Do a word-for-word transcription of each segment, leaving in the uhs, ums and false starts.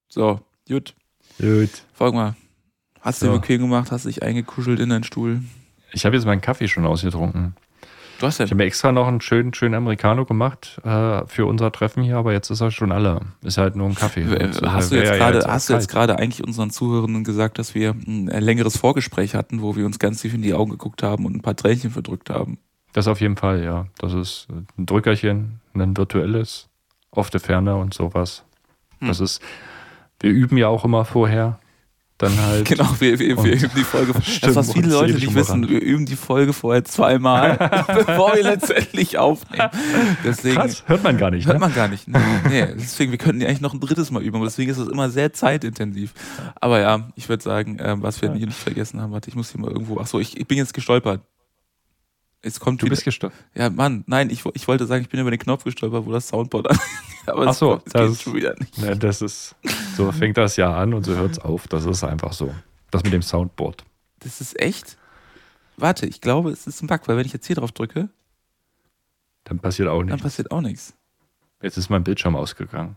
So, gut. Gut. Folg mal. Hast du So. dir bequem gemacht, hast dich eingekuschelt in deinen Stuhl? Ich habe jetzt meinen Kaffee schon ausgetrunken. Du hast ja. Ich habe mir extra noch einen schönen, schönen Americano gemacht äh, für unser Treffen hier, aber jetzt ist er schon alle. Ist halt nur ein Kaffee. Hast, Und, hast du äh, jetzt wär ja gerade, jetzt auch hast du jetzt kalt. gerade eigentlich unseren Zuhörenden gesagt, dass wir ein längeres Vorgespräch hatten, wo wir uns ganz tief in die Augen geguckt haben und ein paar Tränchen verdrückt haben? Das auf jeden Fall, ja. Das ist ein Drückerchen, ein virtuelles, auf der Ferne und sowas. Hm. Das ist, wir üben ja auch immer vorher. Dann halt. Genau, wir, wir, wir Und üben die Folge. Das, was viele Stimmen Leute und nicht wissen, wir üben die Folge vorher zweimal, bevor wir letztendlich aufnehmen. Deswegen Krass, hört man gar nicht. hört Ne? man gar nicht. Nee, nee, deswegen, wir könnten die eigentlich noch ein drittes Mal üben, aber deswegen ist es immer sehr zeitintensiv. Aber ja, ich würde sagen, ähm, was wir hier nicht vergessen haben, warte, ich muss hier mal irgendwo, ach so, ich, ich bin jetzt gestolpert. Es kommt Du wieder, bist gestört. ja, Mann, nein, ich, ich wollte sagen, ich bin über den Knopf gestolpert, wo das Soundboard an. Aber Ach es, so, kommt, es geht das- schon wieder nicht. Ne, das ist, so fängt das ja an und so hört es auf. Das ist einfach so. Das mit dem Soundboard. Das ist echt. Warte, ich glaube, es ist ein Bug, weil wenn ich jetzt hier drauf drücke, Dann passiert auch dann nichts. passiert auch nichts. Jetzt ist mein Bildschirm ausgegangen.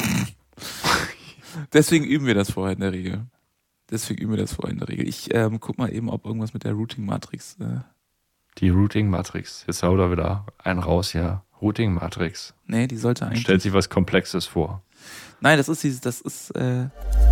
Deswegen üben wir das vorher in der Regel. Deswegen üben wir das vorher in der Regel. Ich ähm, guck mal eben, ob irgendwas mit der Routing-Matrix. Äh, Die Routing-Matrix. Jetzt haut er wieder einen raus, ja. Routing-Matrix. nee, die sollte eigentlich. Stellt sich was Komplexes vor. Nein, das ist dieses, das ist. Äh,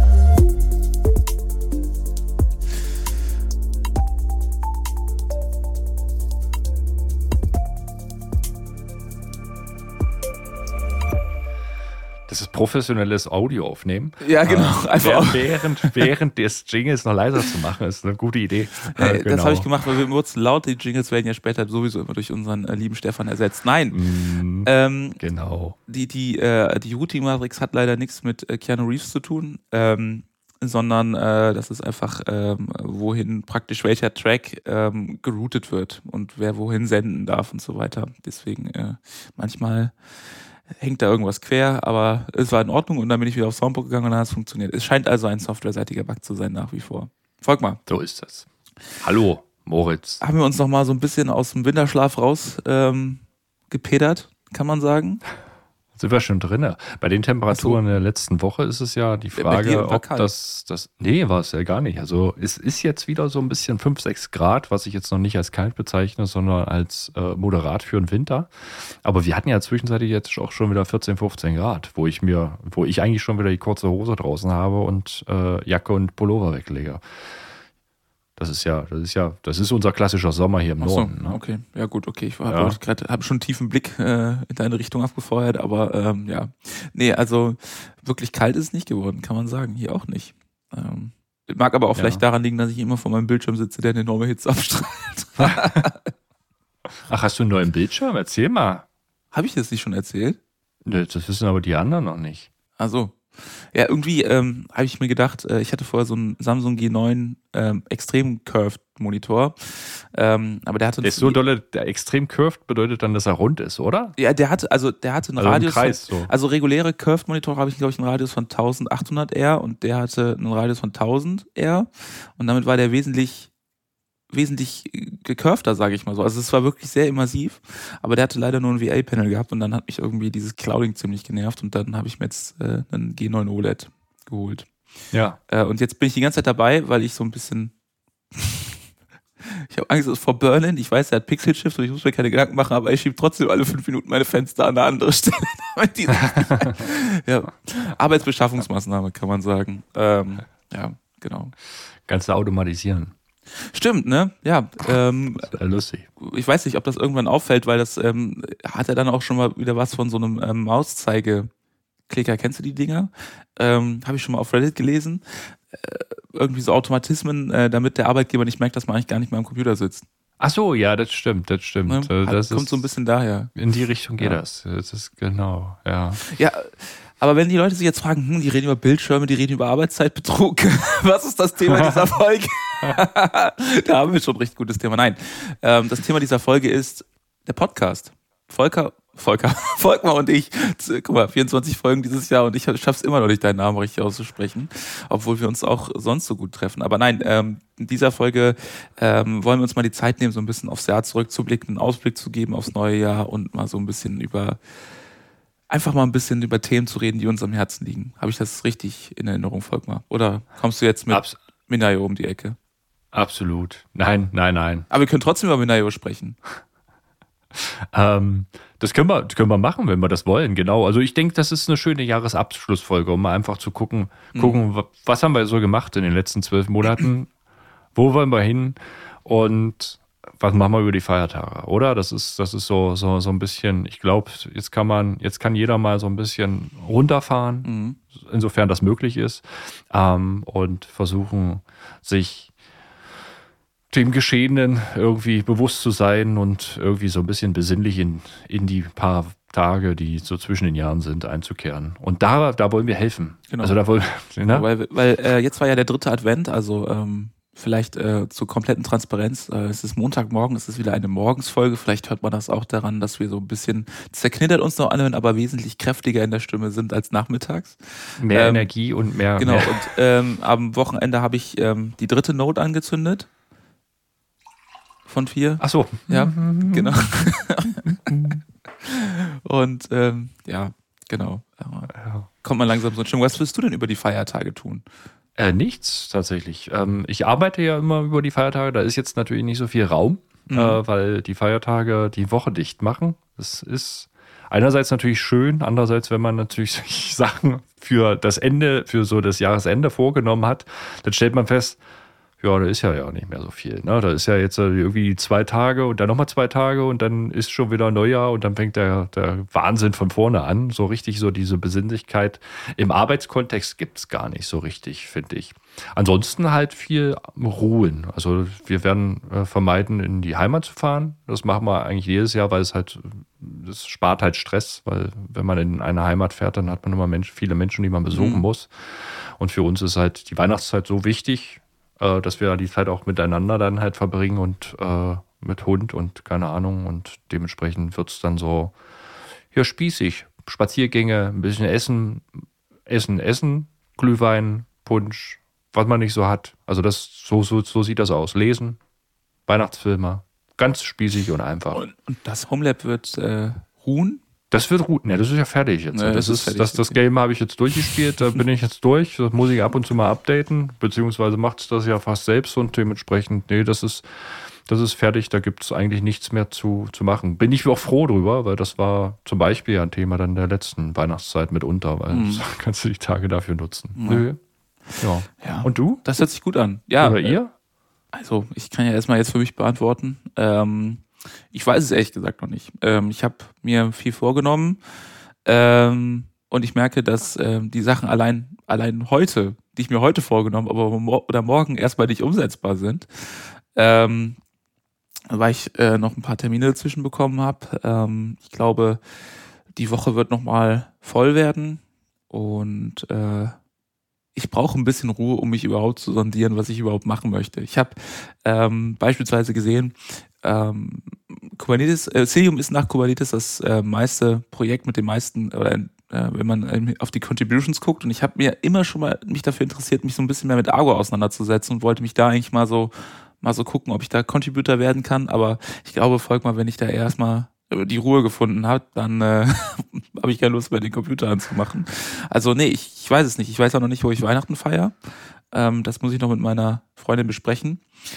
Das ist professionelles Audio aufnehmen. ja, genau. Äh, einfach. während, während, während des Jingles noch leiser zu machen, ist eine gute Idee. Äh, Äh, Das habe ich gemacht, weil wir benutzen laut. Die Jingles werden ja später sowieso immer durch unseren äh, lieben Stefan ersetzt. Nein. Mm, Ähm, genau. die die, äh, die Routing-Matrix hat leider nichts mit äh, Keanu Reeves zu tun, ähm, sondern äh, das ist einfach, ähm, wohin praktisch welcher Track ähm, geroutet wird und wer wohin senden darf und so weiter. Deswegen äh, manchmal hängt da irgendwas quer, aber es war in Ordnung und dann bin ich wieder aufs Soundboard gegangen und dann hat es funktioniert. Es scheint also ein softwareseitiger Bug zu sein nach wie vor. Folg mal. So ist das. Hallo, Moritz. Haben wir uns noch mal so ein bisschen aus dem Winterschlaf raus ähm, gepedert, kann man sagen. Sind wir schon drin? Bei den Temperaturen der letzten Woche ist es ja die Bei dir Frage, war ob kalt. das, das. Nee, war es ja gar nicht. Also, es ist jetzt wieder so ein bisschen fünf, sechs Grad, was ich jetzt noch nicht als kalt bezeichne, sondern als äh, moderat für den Winter. Aber wir hatten ja zwischenzeitlich jetzt auch schon wieder vierzehn, fünfzehn Grad, wo ich mir, wo ich eigentlich schon wieder die kurze Hose draußen habe und äh, Jacke und Pullover weglege. Das ist ja, das ist ja, das ist unser klassischer Sommer hier im Ach so, Norden. Ne? okay. Ja gut, okay. Ich Ja. habe gerade hab schon einen tiefen Blick äh, in deine Richtung abgefeuert, aber ähm, ja. Nee, also wirklich kalt ist es nicht geworden, kann man sagen. Hier auch nicht. Ähm, mag aber auch Ja. vielleicht daran liegen, dass ich immer vor meinem Bildschirm sitze, der eine enorme Hitze abstrahlt. Ach, hast du einen neuen Bildschirm? Erzähl mal. Habe ich das nicht schon erzählt? Nee, das wissen aber die anderen noch nicht. Ach so. Ja, irgendwie ähm, habe ich mir gedacht, äh, ich hatte vorher so einen Samsung G neun ähm, extrem curved Monitor, ähm, aber der hatte Der ist so dolle, der extrem curved bedeutet dann, dass er rund ist, oder? ja, der hatte also der hatte einen Also im Radius Kreis von, so. also reguläre curved Monitor habe ich glaube ich einen Radius von eintausendachthundert R und der hatte einen Radius von tausend R und damit war der wesentlich wesentlich gecurvter, sage ich mal so. Also es war wirklich sehr immersiv, aber der hatte leider nur ein V A-Panel gehabt und dann hat mich irgendwie dieses Clouding ziemlich genervt und dann habe ich mir jetzt äh, einen G neun O L E D geholt. Ja. Äh, und jetzt bin ich die ganze Zeit dabei, weil ich so ein bisschen ich habe Angst vor Burn-In. Ich weiß, er hat Pixel-Shift und ich muss mir keine Gedanken machen, aber ich schiebe trotzdem alle fünf Minuten meine Fenster an eine andere Stelle. damit die ja. Arbeitsbeschaffungsmaßnahme, kann man sagen. Ähm, ja, genau. Kannst du automatisieren. Stimmt, ne? Ja. Ähm, Das wäre lustig. ich weiß nicht, ob das irgendwann auffällt, weil das ähm, hat er dann auch schon mal wieder was von so einem ähm, Mauszeige-Klicker. Kennst du die Dinger? Ähm, habe ich schon mal auf Reddit gelesen. Äh, irgendwie so Automatismen, äh, damit der Arbeitgeber nicht merkt, dass man eigentlich gar nicht mehr am Computer sitzt. Ach so, ja, das stimmt, das stimmt. Ne? Äh, Hat, Das kommt ist, so ein bisschen daher. in die Richtung geht Ja. das. Das ist genau, ja. Ja, aber wenn die Leute sich jetzt fragen, hm, die reden über Bildschirme, die reden über Arbeitszeitbetrug, was ist das Thema dieser Folge? Da haben wir schon ein richtig gutes Thema. Nein, ähm, das Thema dieser Folge ist der Podcast. Volker, Volker, Volkmar und ich, guck mal, vierundzwanzig Folgen dieses Jahr und ich schaff's immer noch nicht, deinen Namen richtig auszusprechen, obwohl wir uns auch sonst so gut treffen. Aber nein, ähm, in dieser Folge ähm, wollen wir uns mal die Zeit nehmen, so ein bisschen aufs Jahr zurückzublicken, einen Ausblick zu geben aufs neue Jahr und mal so ein bisschen über einfach mal ein bisschen über Themen zu reden, die uns am Herzen liegen. Habe ich das richtig in Erinnerung, Volkmar? Oder kommst du jetzt mit Abs- Minayo um die Ecke? Absolut. Nein, nein, nein. Aber wir können trotzdem über Minayo sprechen. Ähm, das können wir, können wir machen, wenn wir das wollen, genau. Also ich denke, das ist eine schöne Jahresabschlussfolge, um mal einfach zu gucken, gucken, mhm. was haben wir so gemacht in den letzten zwölf Monaten, wo wollen wir hin und was machen wir über die Feiertage, oder? Das ist, das ist so, so, so ein bisschen, ich glaube, jetzt kann man, jetzt kann jeder mal so ein bisschen runterfahren, mhm. insofern das möglich ist, ähm, und versuchen, sich dem Geschehenen irgendwie bewusst zu sein und irgendwie so ein bisschen besinnlich in, in die paar Tage, die so zwischen den Jahren sind, einzukehren. Und da, da wollen wir helfen. Genau. Also da wollen, ne? Weil, weil äh, jetzt war ja der dritte Advent, also ähm, vielleicht äh, zur kompletten Transparenz. Äh, es ist Montagmorgen, es ist wieder eine Morgensfolge. Vielleicht hört man das auch daran, dass wir so ein bisschen, zerknittert uns noch anhören, aber wesentlich kräftiger in der Stimme sind als nachmittags. Mehr ähm, Energie und mehr. Genau, mehr. und ähm, am Wochenende habe ich ähm, die dritte Note angezündet. Von vier. Ach so. Ja, genau. Und ähm, ja, genau. Ja. Kommt man langsam so in Stimmung. Was willst du denn über die Feiertage tun? Äh, nichts tatsächlich. Ähm, ich arbeite ja immer über die Feiertage. Da ist jetzt natürlich nicht so viel Raum, mhm. äh, weil die Feiertage die Woche dicht machen. Das ist einerseits natürlich schön, andererseits, wenn man natürlich solche Sachen für das Ende, für so das Jahresende vorgenommen hat, dann stellt man fest, ja, da ist ja ja nicht mehr so viel. Ne? Da ist ja jetzt irgendwie zwei Tage und dann nochmal zwei Tage und dann ist schon wieder Neujahr und dann fängt der, der Wahnsinn von vorne an. So richtig, so diese Besinnlichkeit im Arbeitskontext gibt es gar nicht so richtig, finde ich. Ansonsten halt viel Ruhen. Also wir werden äh, vermeiden, in die Heimat zu fahren. Das machen wir eigentlich jedes Jahr, weil es halt, das spart halt Stress, weil wenn man in eine Heimat fährt, dann hat man immer Mensch, viele Menschen, die man besuchen mhm. muss. Und für uns ist halt die Weihnachtszeit so wichtig, dass wir die Zeit auch miteinander dann halt verbringen und äh, mit Hund und keine Ahnung. Und dementsprechend wird es dann so ja, spießig. Spaziergänge, ein bisschen Essen, Essen, Essen, Glühwein, Punsch, was man nicht so hat. Also das so, so, so sieht das aus. Lesen, Weihnachtsfilme, ganz spießig und einfach. Und, und das Homelab wird äh, ruhen? Das wird ruhen. Ja, das ist ja fertig jetzt. Ja, das, das, ist, fertig. das, das Game habe ich jetzt durchgespielt, da bin ich jetzt durch. Das muss ich ab und zu mal updaten, beziehungsweise macht es das ja fast selbst und dementsprechend, nee, das ist, das ist fertig, da gibt es eigentlich nichts mehr zu, zu machen. Bin ich auch froh drüber, weil das war zum Beispiel ja ein Thema dann der letzten Weihnachtszeit mitunter, weil mhm. kannst du die Tage dafür nutzen. Mhm. Nö. Ja. ja. Und du? Das hört sich gut an. Ja. Oder ihr? Also, ich kann ja erstmal jetzt für mich beantworten. Ähm, ich weiß es ehrlich gesagt noch nicht. Ähm, ich habe mir viel vorgenommen. Ähm, und ich merke, dass ähm, die Sachen allein, allein heute, die ich mir heute vorgenommen aber mo- oder morgen erstmal nicht umsetzbar sind, ähm, weil ich äh, noch ein paar Termine dazwischen bekommen habe. Ähm, ich glaube, die Woche wird nochmal voll werden und äh, ich brauche ein bisschen Ruhe, um mich überhaupt zu sondieren, was ich überhaupt machen möchte. Ich habe ähm, beispielsweise gesehen, ähm, Kubernetes, äh, Cilium ist nach Kubernetes das äh, meiste Projekt mit den meisten, oder äh, wenn man äh, auf die Contributions guckt, und ich habe mir immer schon mal mich dafür interessiert, mich so ein bisschen mehr mit Argo auseinanderzusetzen und wollte mich da eigentlich mal so mal so gucken, ob ich da Contributor werden kann, aber ich glaube, folgt mal, wenn ich da erstmal die Ruhe gefunden habe, dann äh, habe ich keine Lust mehr, den Computer anzumachen. Also nee, ich, ich weiß es nicht. Ich weiß auch noch nicht, wo ich Weihnachten feiere. Ähm, das muss ich noch mit meiner Freundin besprechen.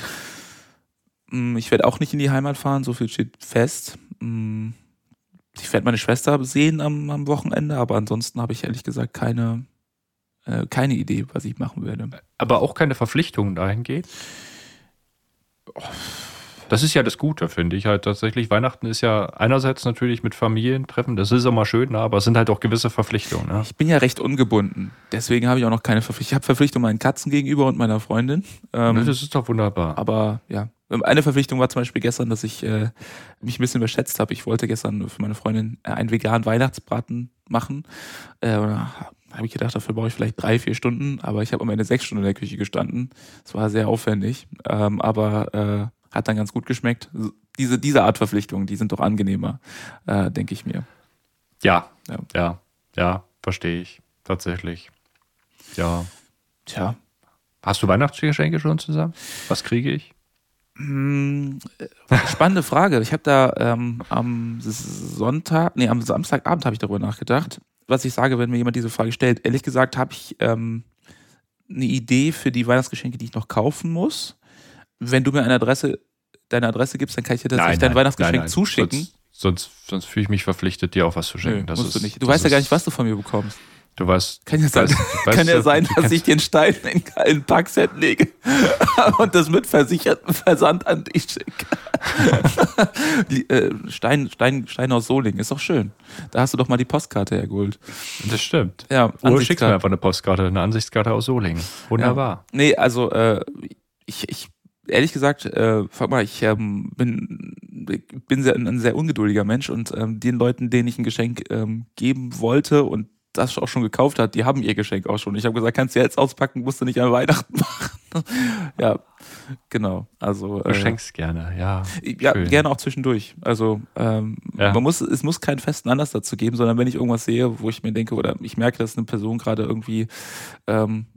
Ich werde auch nicht in die Heimat fahren, so viel steht fest. Ich werde meine Schwester sehen am, am Wochenende, aber ansonsten habe ich ehrlich gesagt keine, äh, keine Idee, was ich machen werde. Aber auch keine Verpflichtungen dahingehend? Das ist ja das Gute, finde ich halt tatsächlich. Weihnachten ist ja einerseits natürlich mit Familientreffen, das ist immer schön, ne? Aber es sind halt auch gewisse Verpflichtungen. Ne? Ich bin ja recht ungebunden, deswegen habe ich auch noch keine Verpflichtung. Ich habe Verpflichtungen meinen Katzen gegenüber und meiner Freundin. Ähm, das ist doch wunderbar. Aber ja, eine Verpflichtung war zum Beispiel gestern, dass ich äh, mich ein bisschen überschätzt habe. Ich wollte gestern für meine Freundin einen veganen Weihnachtsbraten machen. Äh, da habe ich gedacht, dafür brauche ich vielleicht drei, vier Stunden, aber ich habe am Ende sechs Stunden in der Küche gestanden. Es war sehr aufwendig, ähm, aber äh, hat dann ganz gut geschmeckt. Diese, diese Art Verpflichtungen, die sind doch angenehmer, äh, denke ich mir. Ja, ja, ja, ja, verstehe ich. Tatsächlich. Ja. Tja. Hast du Weihnachtsgeschenke schon zusammen? Was kriege ich? Hm, spannende Frage. Ich habe da ähm, am Sonntag, nee, am Samstagabend habe ich darüber nachgedacht, was ich sage, wenn mir jemand diese Frage stellt. Ehrlich gesagt habe ich ähm, eine Idee für die Weihnachtsgeschenke, die ich noch kaufen muss. Wenn du mir eine Adresse, deine Adresse gibst, dann kann ich dir tatsächlich dein Weihnachtsgeschenk nein, nein. zuschicken. Sonst, sonst, sonst fühle ich mich verpflichtet, dir auch was zu schenken. Nö, das musst ist, du nicht. Du weißt ja gar nicht, was du von mir bekommst. Du weißt, kann ja sein, weißt, kann weißt, ja sein dass ich den Stein in ein Packset lege und das mit versicherten Versand an dich schicke. Stein, Stein, Stein aus Solingen, ist doch schön. Da hast du doch mal die Postkarte hergeholt. Das stimmt. Ja, oder schickst mir einfach eine Postkarte, eine Ansichtskarte aus Solingen. Wunderbar. Ja. Nee, also äh, ich, ich ehrlich gesagt, äh, frag mal, ich ähm, bin, bin sehr, ein sehr ungeduldiger Mensch und ähm, den Leuten, denen ich ein Geschenk ähm, geben wollte und das auch schon gekauft hat, die haben ihr Geschenk auch schon. Ich habe gesagt, kannst du jetzt auspacken, musst du nicht an Weihnachten machen. Ja, genau. Also du schenkst äh, gerne, ja. Ja, schön. Gerne auch zwischendurch. Also ähm, ja. man muss, es muss keinen festen Anlass dazu geben, sondern wenn ich irgendwas sehe, wo ich mir denke oder ich merke, dass eine Person gerade irgendwie ähm,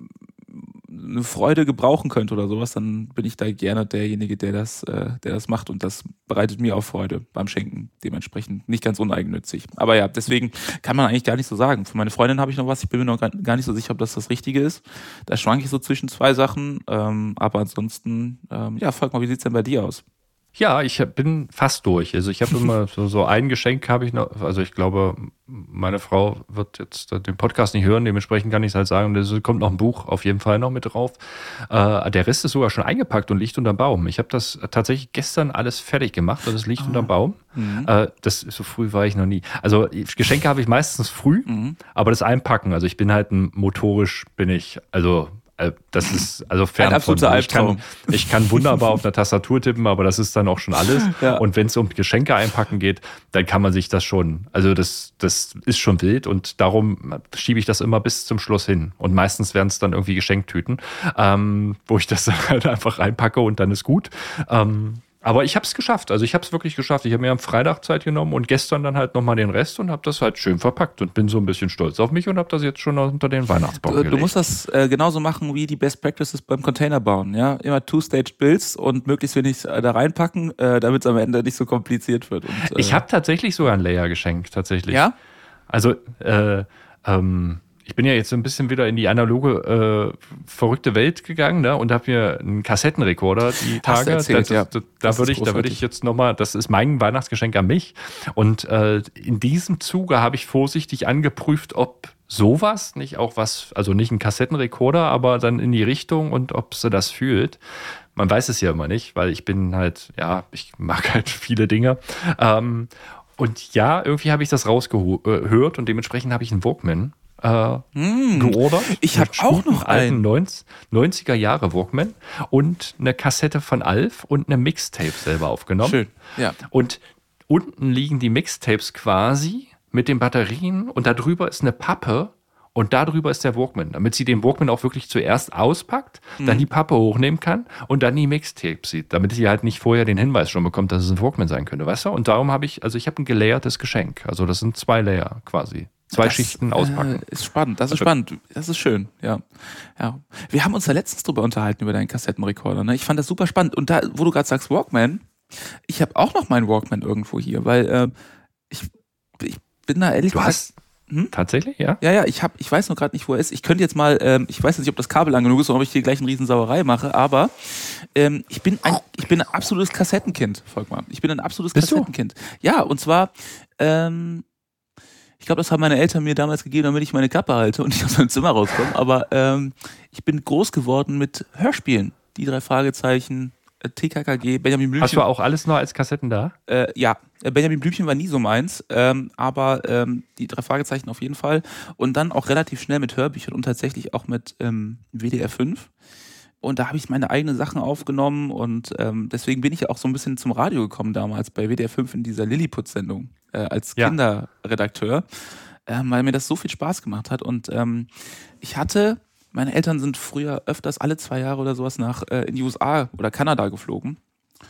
eine Freude gebrauchen könnte oder sowas, dann bin ich da gerne derjenige, der das, äh, der das macht und das bereitet mir auch Freude beim Schenken. Dementsprechend nicht ganz uneigennützig. Aber ja, deswegen kann man eigentlich gar nicht so sagen. Für meine Freundin habe ich noch was, ich bin mir noch gar nicht so sicher, ob das das Richtige ist. Da schwanke ich so zwischen zwei Sachen, ähm, aber ansonsten, ähm, ja, frag mal, wie sieht's denn bei dir aus? Ja, ich bin fast durch. Also ich habe immer so, so ein Geschenk habe ich noch. Also ich glaube, meine Frau wird jetzt den Podcast nicht hören, dementsprechend kann ich es halt sagen. Es kommt noch ein Buch auf jeden Fall noch mit drauf. Äh, der Rest ist sogar schon eingepackt und liegt unterm Baum. Ich habe das tatsächlich gestern alles fertig gemacht und es liegt ah. unterm Baum. Mhm. Äh, das so früh war ich noch nie. Also Geschenke habe ich meistens früh, mhm. aber das Einpacken. Also ich bin halt ein motorisch bin ich also das ist also fern ein von ich kann, ich kann wunderbar auf einer Tastatur tippen, aber das ist dann auch schon alles. Ja. Und wenn es um Geschenke einpacken geht, dann kann man sich das schon, also das, das ist schon wild und darum schiebe ich das immer bis zum Schluss hin. Und meistens werden es dann irgendwie Geschenktüten, ähm, wo ich das halt einfach einpacke und dann ist gut. Ähm, Aber ich habe es geschafft. Also ich habe es wirklich geschafft. Ich habe mir am Freitag Zeit genommen und gestern dann halt nochmal den Rest und habe das halt schön verpackt und bin so ein bisschen stolz auf mich und habe das jetzt schon unter den Weihnachtsbaum du, gelegt. Du musst das äh, genauso machen wie die Best Practices beim Container bauen. Ja? Immer Two-Stage-Builds und möglichst wenig äh, da reinpacken, äh, damit es am Ende nicht so kompliziert wird. Und, äh, ich habe tatsächlich sogar ein Layer geschenkt, tatsächlich. Ja? Also, äh, ähm... ich bin ja jetzt so ein bisschen wieder in die analoge, äh, verrückte Welt gegangen, ne? Und habe mir einen Kassettenrekorder die Tage. Hast du erzählt, da ja. da, da würde ich, da würde ich jetzt nochmal, das ist mein Weihnachtsgeschenk an mich. Und äh, in diesem Zuge habe ich vorsichtig angeprüft, ob sowas nicht auch was, also nicht ein Kassettenrekorder, aber dann in die Richtung und ob sie das fühlt. Man weiß es ja immer nicht, weil ich bin halt, ja, ich mag halt viele Dinge. Ähm, und ja, irgendwie habe ich das rausgehört und dementsprechend habe ich einen Walkman Äh, mm. geordert. Ich habe auch noch einen neunziger Jahre Walkman und eine Kassette von Alf und eine Mixtape selber aufgenommen. Schön, ja. Und unten liegen die Mixtapes quasi mit den Batterien und da drüber ist eine Pappe und da drüber ist der Walkman, damit sie den Walkman auch wirklich zuerst auspackt, mhm. dann die Pappe hochnehmen kann und dann die Mixtapes sieht, damit sie halt nicht vorher den Hinweis schon bekommt, dass es ein Walkman sein könnte, weißt du? Und darum habe ich, also ich habe ein gelayertes Geschenk. Also das sind zwei Layer quasi. Zwei das, Schichten auspacken. Äh, ist spannend, das ist also, spannend. Das ist schön, ja. ja. Wir haben uns da letztens drüber unterhalten, über deinen Kassettenrekorder. Ne? Ich fand das super spannend. Und da, wo du gerade sagst Walkman, ich habe auch noch meinen Walkman irgendwo hier, weil äh, ich, ich bin da ehrlich du gesagt... Hast hm? Tatsächlich, ja? Ja, ja, ich, hab, ich weiß noch gerade nicht, wo er ist. Ich könnte jetzt mal, ähm, ich weiß nicht, ob das Kabel lang genug ist oder ob ich hier gleich eine Riesensauerei mache, aber ähm, ich, bin ein, ich bin ein absolutes Kassettenkind, Volkmann. Ich bin ein absolutes Bist Kassettenkind. Du? Ja, und zwar... Ähm, Ich glaube, das haben meine Eltern mir damals gegeben, damit ich meine Klappe halte und nicht aus meinem Zimmer rauskomme. Aber ähm, ich bin groß geworden mit Hörspielen. Die drei Fragezeichen, äh, T K K G, Benjamin Blümchen. Hast du auch alles noch als Kassetten da? Äh, ja, Benjamin Blümchen war nie so meins, ähm, aber ähm, die drei Fragezeichen auf jeden Fall. Und dann auch relativ schnell mit Hörbüchern und tatsächlich auch mit ähm, W D R fünf. Und da habe ich meine eigenen Sachen aufgenommen und ähm, deswegen bin ich ja auch so ein bisschen zum Radio gekommen damals bei W D R fünf in dieser Lilliput-Sendung äh, als ja. Kinderredakteur, äh, weil mir das so viel Spaß gemacht hat. Und ähm, ich hatte, meine Eltern sind früher öfters alle zwei Jahre oder sowas nach äh, in die U S A oder Kanada geflogen.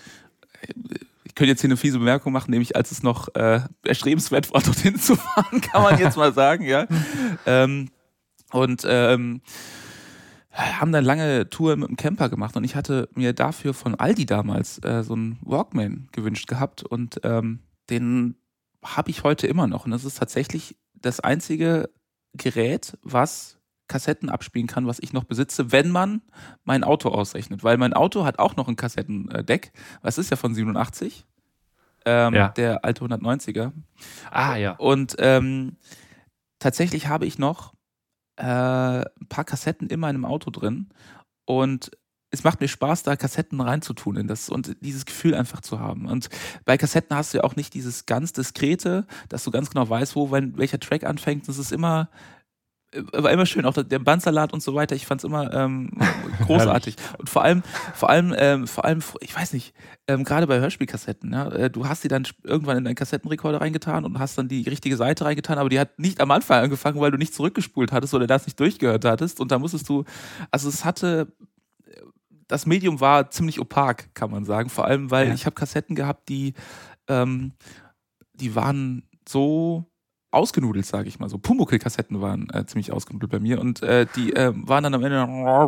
Ich könnte jetzt hier eine fiese Bemerkung machen, nämlich als es noch äh, erstrebenswert war, dorthin zu fahren, kann man jetzt mal sagen, ja. ähm, und ähm, haben dann lange Touren mit dem Camper gemacht und ich hatte mir dafür von Aldi damals äh, so einen Walkman gewünscht gehabt und ähm, den habe ich heute immer noch. Und das ist tatsächlich das einzige Gerät, was Kassetten abspielen kann, was ich noch besitze, wenn man mein Auto ausrechnet. Weil mein Auto hat auch noch ein Kassettendeck. Das ist ja von siebenundachtzig. Ähm, ja. Der alte hundertneunziger. Ah, ja. Und ähm, tatsächlich habe ich noch äh, ein paar Kassetten in meinem Auto drin. Und es macht mir Spaß, da Kassetten reinzutun in das und dieses Gefühl einfach zu haben. Und bei Kassetten hast du ja auch nicht dieses ganz Diskrete, dass du ganz genau weißt, wo wenn, welcher Track anfängt. Das ist immer, war immer schön. Auch der Bandsalat und so weiter. Ich fand es immer ähm, großartig. Und vor allem, vor allem, ähm, vor allem, ich weiß nicht, ähm, gerade bei Hörspielkassetten, ja, du hast die dann irgendwann in deinen Kassettenrekorder reingetan und hast dann die richtige Seite reingetan, aber die hat nicht am Anfang angefangen, weil du nicht zurückgespult hattest oder das nicht durchgehört hattest. Und da musstest du, also es hatte das Medium war ziemlich opak, kann man sagen. Vor allem, weil ja. ich habe Kassetten gehabt, die, ähm, die waren so ausgenudelt, sage ich mal. So Pumuckl-Kassetten waren äh, ziemlich ausgenudelt bei mir und äh, die äh, waren dann am Ende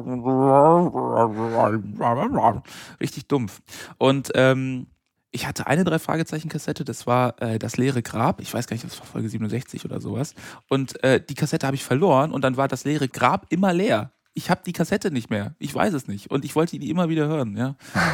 richtig dumpf. Und ähm, ich hatte eine Drei-Fragezeichen-Kassette, das war äh, das leere Grab. Ich weiß gar nicht, das war Folge siebenundsechzig oder sowas. Und äh, die Kassette habe ich verloren und dann war das leere Grab immer leer. Ich habe die Kassette nicht mehr. Ich weiß es nicht. Und ich wollte die immer wieder hören, ja.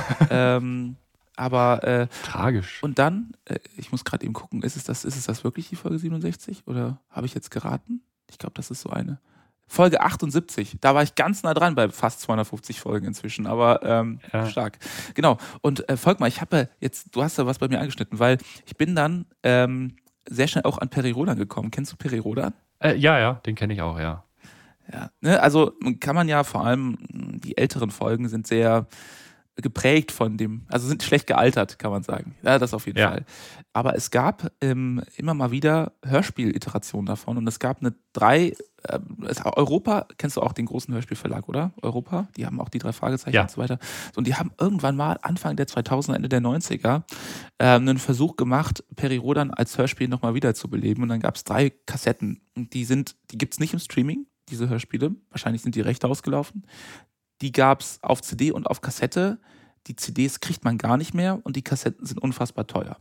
ähm, aber äh, tragisch. Und dann, äh, ich muss gerade eben gucken, ist es das, ist es das wirklich die Folge siebenundsechzig? Oder habe ich jetzt geraten? Ich glaube, das ist so eine. Folge achtundsiebzig, da war ich ganz nah dran bei fast zweihundertfünfzig Folgen inzwischen, aber ähm, ja. stark. Genau. Und äh, folg mal, ich habe jetzt, du hast da was bei mir angeschnitten, weil ich bin dann ähm, sehr schnell auch an Peri Rodan gekommen. Kennst du Peri Rodan? Äh, ja, ja, den kenne ich auch, ja. Ja, ne, also kann man ja vor allem, die älteren Folgen sind sehr geprägt von dem, also sind schlecht gealtert, kann man sagen. Ja, das auf jeden ja. Fall. Aber es gab ähm, immer mal wieder Hörspiel-Iterationen davon und es gab eine drei, äh, Europa, kennst du auch den großen Hörspielverlag, oder? Europa, die haben auch die drei Fragezeichen ja. und so weiter. Und die haben irgendwann mal Anfang der zweitausender, Ende der neunziger äh, einen Versuch gemacht, Peri Rodan als Hörspiel nochmal wiederzubeleben und dann gab es drei Kassetten. Und die sind, die gibt es nicht im Streaming, diese Hörspiele. Wahrscheinlich sind die Rechte ausgelaufen. Die gab es auf C D und auf Kassette. Die C Ds kriegt man gar nicht mehr und die Kassetten sind unfassbar teuer.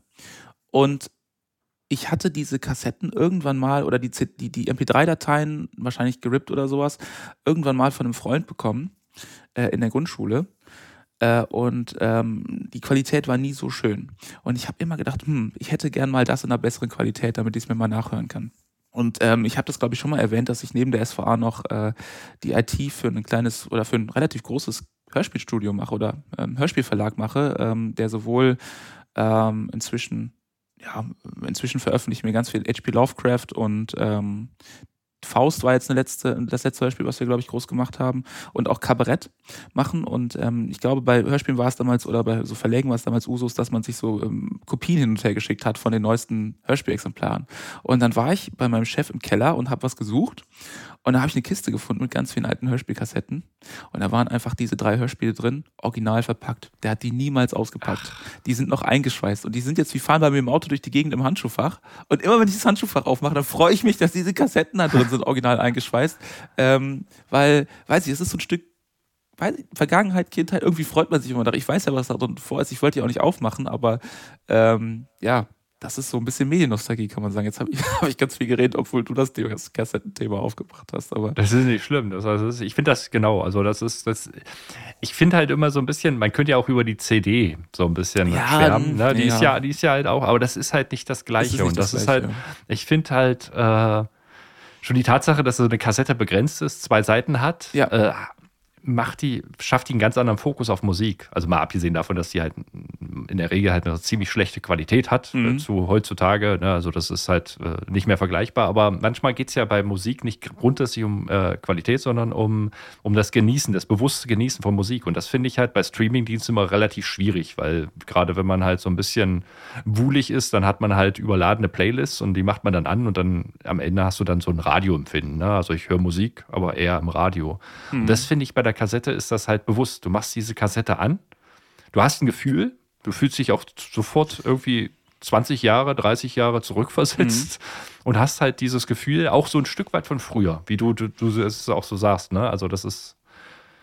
Und ich hatte diese Kassetten irgendwann mal oder die, die, die M P drei Dateien, wahrscheinlich gerippt oder sowas, irgendwann mal von einem Freund bekommen äh, in der Grundschule. Äh, und ähm, die Qualität war nie so schön. Und ich habe immer gedacht, hm, ich hätte gern mal das in einer besseren Qualität, damit ich es mir mal nachhören kann. Und ähm, ich habe das, glaube ich, schon mal erwähnt, dass ich neben der S V A noch äh, die I T für ein kleines oder für ein relativ großes Hörspielstudio mache oder ähm, Hörspielverlag mache, ähm, der sowohl ähm, inzwischen, ja, inzwischen veröffentlichen wir ganz viel H P Lovecraft und ähm, Faust war jetzt eine letzte, das letzte Hörspiel, was wir, glaube ich, groß gemacht haben und auch Kabarett machen und ähm, ich glaube, bei Hörspielen war es damals oder bei so Verlägen war es damals Usus, dass man sich so ähm, Kopien hin und her geschickt hat von den neuesten Hörspielexemplaren und dann war ich bei meinem Chef im Keller und habe was gesucht und da habe ich eine Kiste gefunden mit ganz vielen alten Hörspielkassetten und da waren einfach diese drei Hörspiele drin, original verpackt. Der hat die niemals ausgepackt. Ach. Die sind noch eingeschweißt und die sind jetzt, wie fahren bei mir im Auto durch die Gegend im Handschuhfach und immer wenn ich das Handschuhfach aufmache, dann freue ich mich, dass diese Kassetten da drin sind, original eingeschweißt, ähm, weil, weiß ich, es ist so ein Stück weiß ich, Vergangenheit, Kindheit, irgendwie freut man sich immer nach. Ich weiß ja, was da drin vor ist, ich wollte die auch nicht aufmachen, aber ähm, ja, das ist so ein bisschen Mediennostalgie, kann man sagen. Jetzt habe ich, hab ich ganz viel geredet, obwohl du das, das Kassettenthema aufgebracht hast. Aber das ist nicht schlimm. Das, also das, ich finde das genau. Also das ist, das, ich finde halt immer so ein bisschen, man könnte ja auch über die C D so ein bisschen ja, schwärmen. Ne? Die, ja. Ist ja, die ist ja halt auch, aber das ist halt nicht das Gleiche. Das nicht Und das, das ist halt, ja. ich finde halt äh, schon die Tatsache, dass so eine Kassette begrenzt ist, zwei Seiten hat, ja. äh, macht die, schafft die einen ganz anderen Fokus auf Musik. Also mal abgesehen davon, dass die halt in der Regel halt eine ziemlich schlechte Qualität hat mhm. zu heutzutage. Ne? Also das ist halt äh, nicht mehr vergleichbar. Aber manchmal geht es ja bei Musik nicht grundsätzlich um äh, Qualität, sondern um, um das Genießen, das bewusste Genießen von Musik. Und das finde ich halt bei Streamingdiensten immer relativ schwierig, weil gerade wenn man halt so ein bisschen wuhlig ist, dann hat man halt überladene Playlists und die macht man dann an und dann am Ende hast du dann so ein Radioempfinden. Ne? Also ich höre Musik, aber eher im Radio. Mhm. Und das finde ich bei der Kassette ist das halt bewusst. Du machst diese Kassette an, du hast ein Gefühl, du fühlst dich auch sofort irgendwie zwanzig Jahre, dreißig Jahre zurückversetzt mhm. und hast halt dieses Gefühl auch so ein Stück weit von früher, wie du, du, du es auch so sagst. Ne? Also das ist,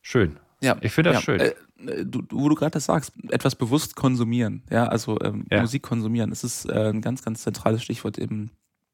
Schön. Ja, ich finde das ja, schön. Äh, du, wo du gerade das sagst, etwas bewusst konsumieren, ja, also ähm, Ja. Musik konsumieren, das ist äh, ein ganz, ganz zentrales Stichwort eben.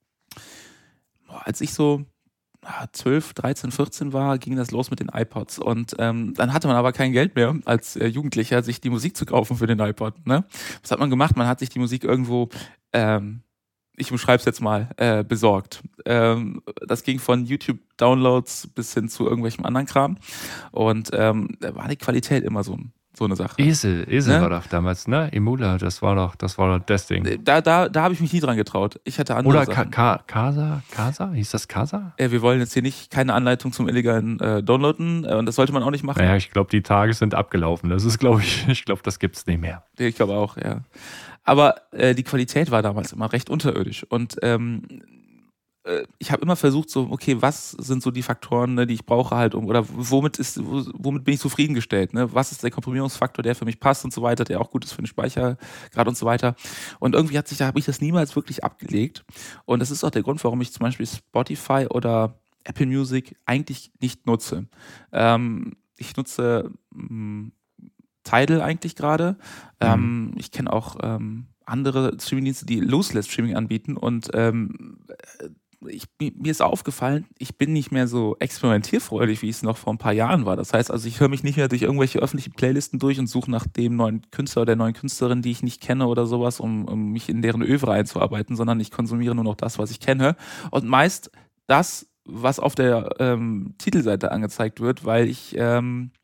Boah, als ich so zwölf, dreizehn, vierzehn war, ging das los mit den iPods und ähm, dann hatte man aber kein Geld mehr als äh, Jugendlicher, sich die Musik zu kaufen für den iPod. Ne? Was hat man gemacht? Man hat sich die Musik irgendwo, ähm, ich beschreibe es jetzt mal, äh, besorgt. Ähm, das ging von YouTube-Downloads bis hin zu irgendwelchem anderen Kram und ähm, da war die Qualität immer so, so eine Sache. Esel, Esel Ne? war doch damals, ne? Emula, das war doch, das war doch das Ding. Da, da, da habe ich mich nie dran getraut. Ich hatte andere Oder Ka- Sachen. Ka- Casa? Casa? Hieß das Casa? Äh, wir wollen jetzt hier nicht keine Anleitung zum illegalen äh, Downloaden äh, und das sollte man auch nicht machen. Naja, ich glaube, die Tage sind abgelaufen. Das ist, glaube ich, ich glaube, das gibt's nicht mehr. Ich glaube auch, ja. Aber äh, die Qualität war damals immer recht unterirdisch. Und ähm, äh, ich habe immer versucht, so, okay, was sind so die Faktoren, ne, die ich brauche halt, um, oder womit ist, womit bin ich zufriedengestellt? Ne? Was ist der Komprimierungsfaktor, der für mich passt und so weiter, der auch gut ist für den Speichergrad und so weiter. Und irgendwie hat sich, da habe ich das niemals wirklich abgelegt. Und das ist auch der Grund, warum ich zum Beispiel Spotify oder Apple Music eigentlich nicht nutze. Ähm, ich nutze mh, Tidal eigentlich gerade. Mhm. Ähm, ich kenne auch ähm, andere Streamingdienste, die Lossless Streaming anbieten und ähm, ich, mir ist aufgefallen, ich bin nicht mehr so experimentierfreudig, wie es noch vor ein paar Jahren war. Das heißt also, ich höre mich nicht mehr durch irgendwelche öffentlichen Playlisten durch und suche nach dem neuen Künstler oder der neuen Künstlerin, die ich nicht kenne oder sowas, um, um mich in deren Övre einzuarbeiten, sondern ich konsumiere nur noch das, was ich kenne. Und meist das, was auf der ähm, Titelseite angezeigt wird, weil ich ähm,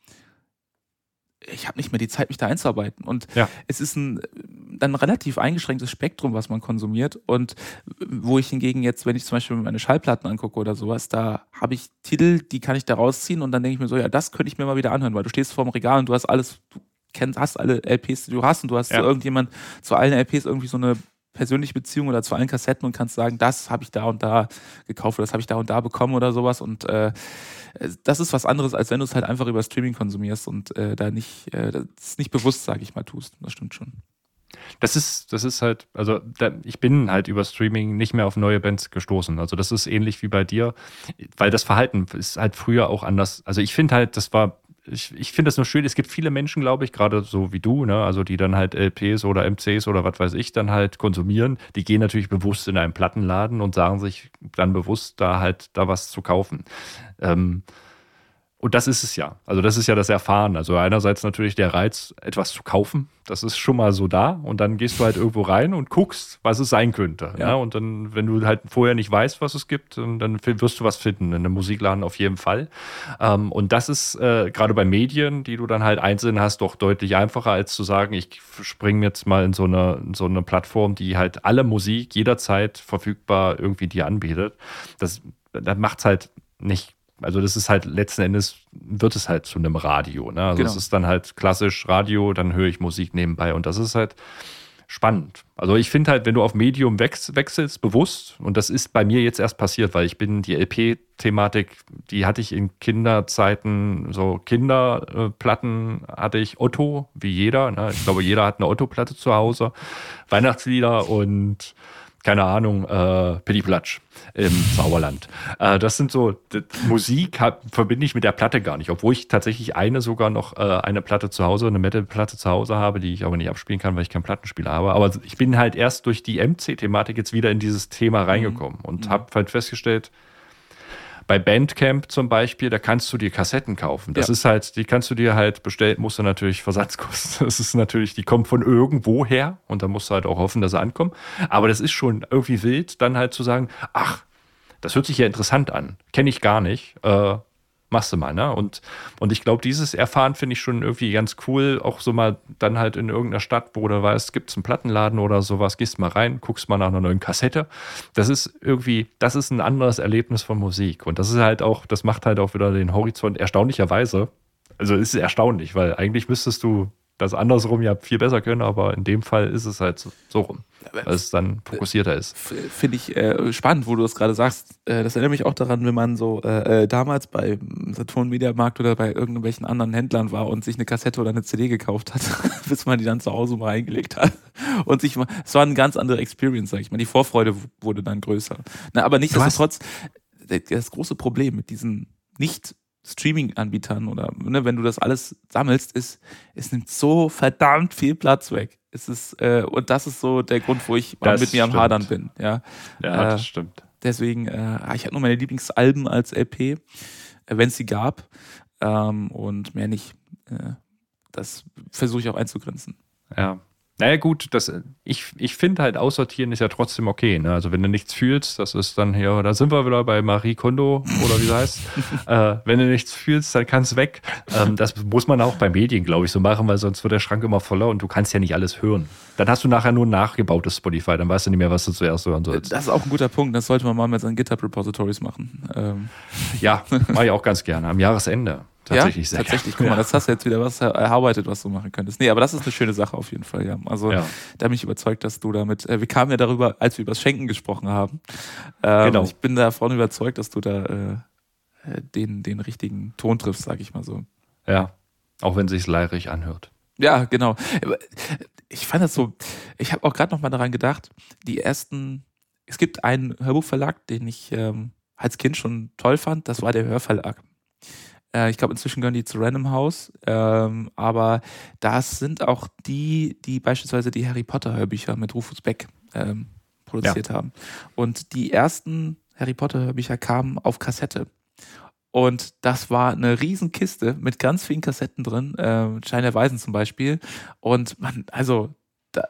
ich habe nicht mehr die Zeit, mich da einzuarbeiten. Und Ja. es ist ein dann relativ eingeschränktes Spektrum, was man konsumiert. Und wo ich hingegen jetzt, wenn ich zum Beispiel meine Schallplatten angucke oder sowas, da habe ich Titel, die kann ich da rausziehen und dann denke ich mir so, ja, das könnte ich mir mal wieder anhören, weil du stehst vor dem Regal und du hast alles, du kennst, hast alle L Ps, die du hast und du hast Ja. zu irgendjemand, zu allen L Ps irgendwie so eine persönliche Beziehung oder zu allen Kassetten und kannst sagen, das habe ich da und da gekauft oder das habe ich da und da bekommen oder sowas und äh, das ist was anderes, als wenn du es halt einfach über Streaming konsumierst und äh, da nicht, äh, das nicht bewusst, sage ich mal, tust. Das stimmt schon. Das ist, das ist halt, also da, ich bin halt über Streaming nicht mehr auf neue Bands gestoßen. Also das ist ähnlich wie bei dir, weil das Verhalten ist halt früher auch anders. Also ich finde halt, das war, ich, ich finde das nur schön, es gibt viele Menschen, glaube ich, gerade so wie du, ne, also die dann halt L Ps oder M Cs oder was weiß ich dann halt konsumieren, die gehen natürlich bewusst in einen Plattenladen und sagen sich dann bewusst, da halt da was zu kaufen. Ähm, Und das ist es ja. Also das ist ja das Erfahren. Also einerseits natürlich der Reiz, etwas zu kaufen. Das ist schon mal so da. Und dann gehst du halt irgendwo rein und guckst, was es sein könnte. Ja. Ja. Und dann, wenn du halt vorher nicht weißt, was es gibt, dann wirst du was finden. In einem Musikladen auf jeden Fall. Und das ist äh, gerade bei Medien, die du dann halt einzeln hast, doch deutlich einfacher, als zu sagen, ich springe jetzt mal in so eine, in so eine Plattform, die halt alle Musik jederzeit verfügbar irgendwie dir anbietet. Das, das macht es halt nicht. Also das ist halt letzten Endes, wird es halt zu einem Radio. Ne? Also Genau. es ist dann halt klassisch Radio, dann höre ich Musik nebenbei und das ist halt spannend. Also ich finde halt, wenn du auf Medium wechs- wechselst, bewusst, und das ist bei mir jetzt erst passiert, weil ich bin die L P-Thematik, die hatte ich in Kinderzeiten, so Kinderplatten hatte ich Otto, wie jeder. Ne? Ich glaube, jeder hat eine Otto-Platte zu Hause, Weihnachtslieder und keine Ahnung, äh, Pitti Platsch im Sauerland. Äh, das sind so, die Musik hab, verbinde ich mit der Platte gar nicht, obwohl ich tatsächlich eine sogar noch, äh, eine Platte zu Hause, eine Metal-Platte zu Hause habe, die ich aber nicht abspielen kann, weil ich keinen Plattenspieler habe. Aber ich bin halt erst durch die M C-Thematik jetzt wieder in dieses Thema reingekommen und Mhm. habe halt festgestellt, bei Bandcamp zum Beispiel, da kannst du dir Kassetten kaufen. Das Ja. ist halt, die kannst du dir halt bestellen, musst du natürlich Versandskosten. Das ist natürlich, die kommen von irgendwo her und da musst du halt auch hoffen, dass sie ankommen. Aber das ist schon irgendwie wild, dann halt zu sagen, ach, das hört sich ja interessant an. Kenne ich gar nicht. Äh, machst du mal, ne? Und, und ich glaube, dieses Erfahren finde ich schon irgendwie ganz cool. Auch so mal dann halt in irgendeiner Stadt, wo du weißt, gibt es einen Plattenladen oder sowas, gehst mal rein, guckst mal nach einer neuen Kassette. Das ist irgendwie, das ist ein anderes Erlebnis von Musik. Und das ist halt auch, das macht halt auch wieder den Horizont erstaunlicherweise. Also es ist erstaunlich, weil eigentlich müsstest du das andersrum ja viel besser können, aber in dem Fall ist es halt so, so rum, weil es dann fokussierter ist. F- Finde ich äh, spannend, wo du das gerade sagst. Äh, das erinnert mich auch daran, wenn man so äh, äh, damals bei Saturn Mediamarkt oder bei irgendwelchen anderen Händlern war und sich eine Kassette oder eine C D gekauft hat, bis man die dann zu Hause mal eingelegt hat. Und sich mal, es war eine ganz andere Experience, sag ich mal. Die Vorfreude w- wurde dann größer. Na, aber nichtsdestotrotz, das große Problem mit diesen nicht Streaming-Anbietern oder ne, wenn du das alles sammelst, ist, es nimmt so verdammt viel Platz weg. Es ist, äh, und das ist so der Grund, wo ich Das mit mir am stimmt. Hadern bin. Ja, Ja, äh, das stimmt. Deswegen, äh, ich habe nur meine Lieblingsalben als L P, äh, wenn es sie gab. Ähm, und mehr nicht. Äh, das versuche ich auch einzugrenzen. Ja. Naja gut, das, ich, ich finde halt, aussortieren ist ja trotzdem okay. Ne? Also wenn du nichts fühlst, das ist dann hier, da sind wir wieder bei Marie Kondo oder wie sie heißt. äh, wenn du nichts fühlst, dann kannst weg. Ähm, das muss man auch bei Medien, glaube ich, so machen, weil sonst wird der Schrank immer voller und du kannst ja nicht alles hören. Dann hast du nachher nur ein nachgebautes Spotify, dann weißt du nicht mehr, was du zuerst hören sollst. Das ist auch ein guter Punkt, das sollte man mal mit seinen GitHub-Repositories machen. Ähm. Ja, mache ich auch ganz gerne, am Jahresende. Tatsächlich, ja, tatsächlich. Guck mal, das hast du jetzt wieder was erarbeitet, was du machen könntest. Nee, aber das ist eine schöne Sache auf jeden Fall, ja. Also ja. Da bin ich überzeugt, dass du damit, äh, wir kamen ja darüber, als wir über das Schenken gesprochen haben. Ähm, genau. Ich bin davon überzeugt, dass du da äh, den, den richtigen Ton triffst, sag ich mal so. Ja, auch wenn es sich leirig anhört. Ja, genau. Ich fand das so, ich habe auch gerade noch mal daran gedacht, die ersten, es gibt einen Hörbuchverlag, den ich ähm, als Kind schon toll fand, das war der Hörverlag. Ich glaube, inzwischen gehören die zu Random House, ähm, aber das sind auch die, die beispielsweise die Harry Potter Hörbücher mit Rufus Beck ähm, produziert ja. haben. Und die ersten Harry Potter Hörbücher kamen auf Kassette. Und das war eine Riesenkiste mit ganz vielen Kassetten drin, äh, Stein der Weisen zum Beispiel. Und man, also, da,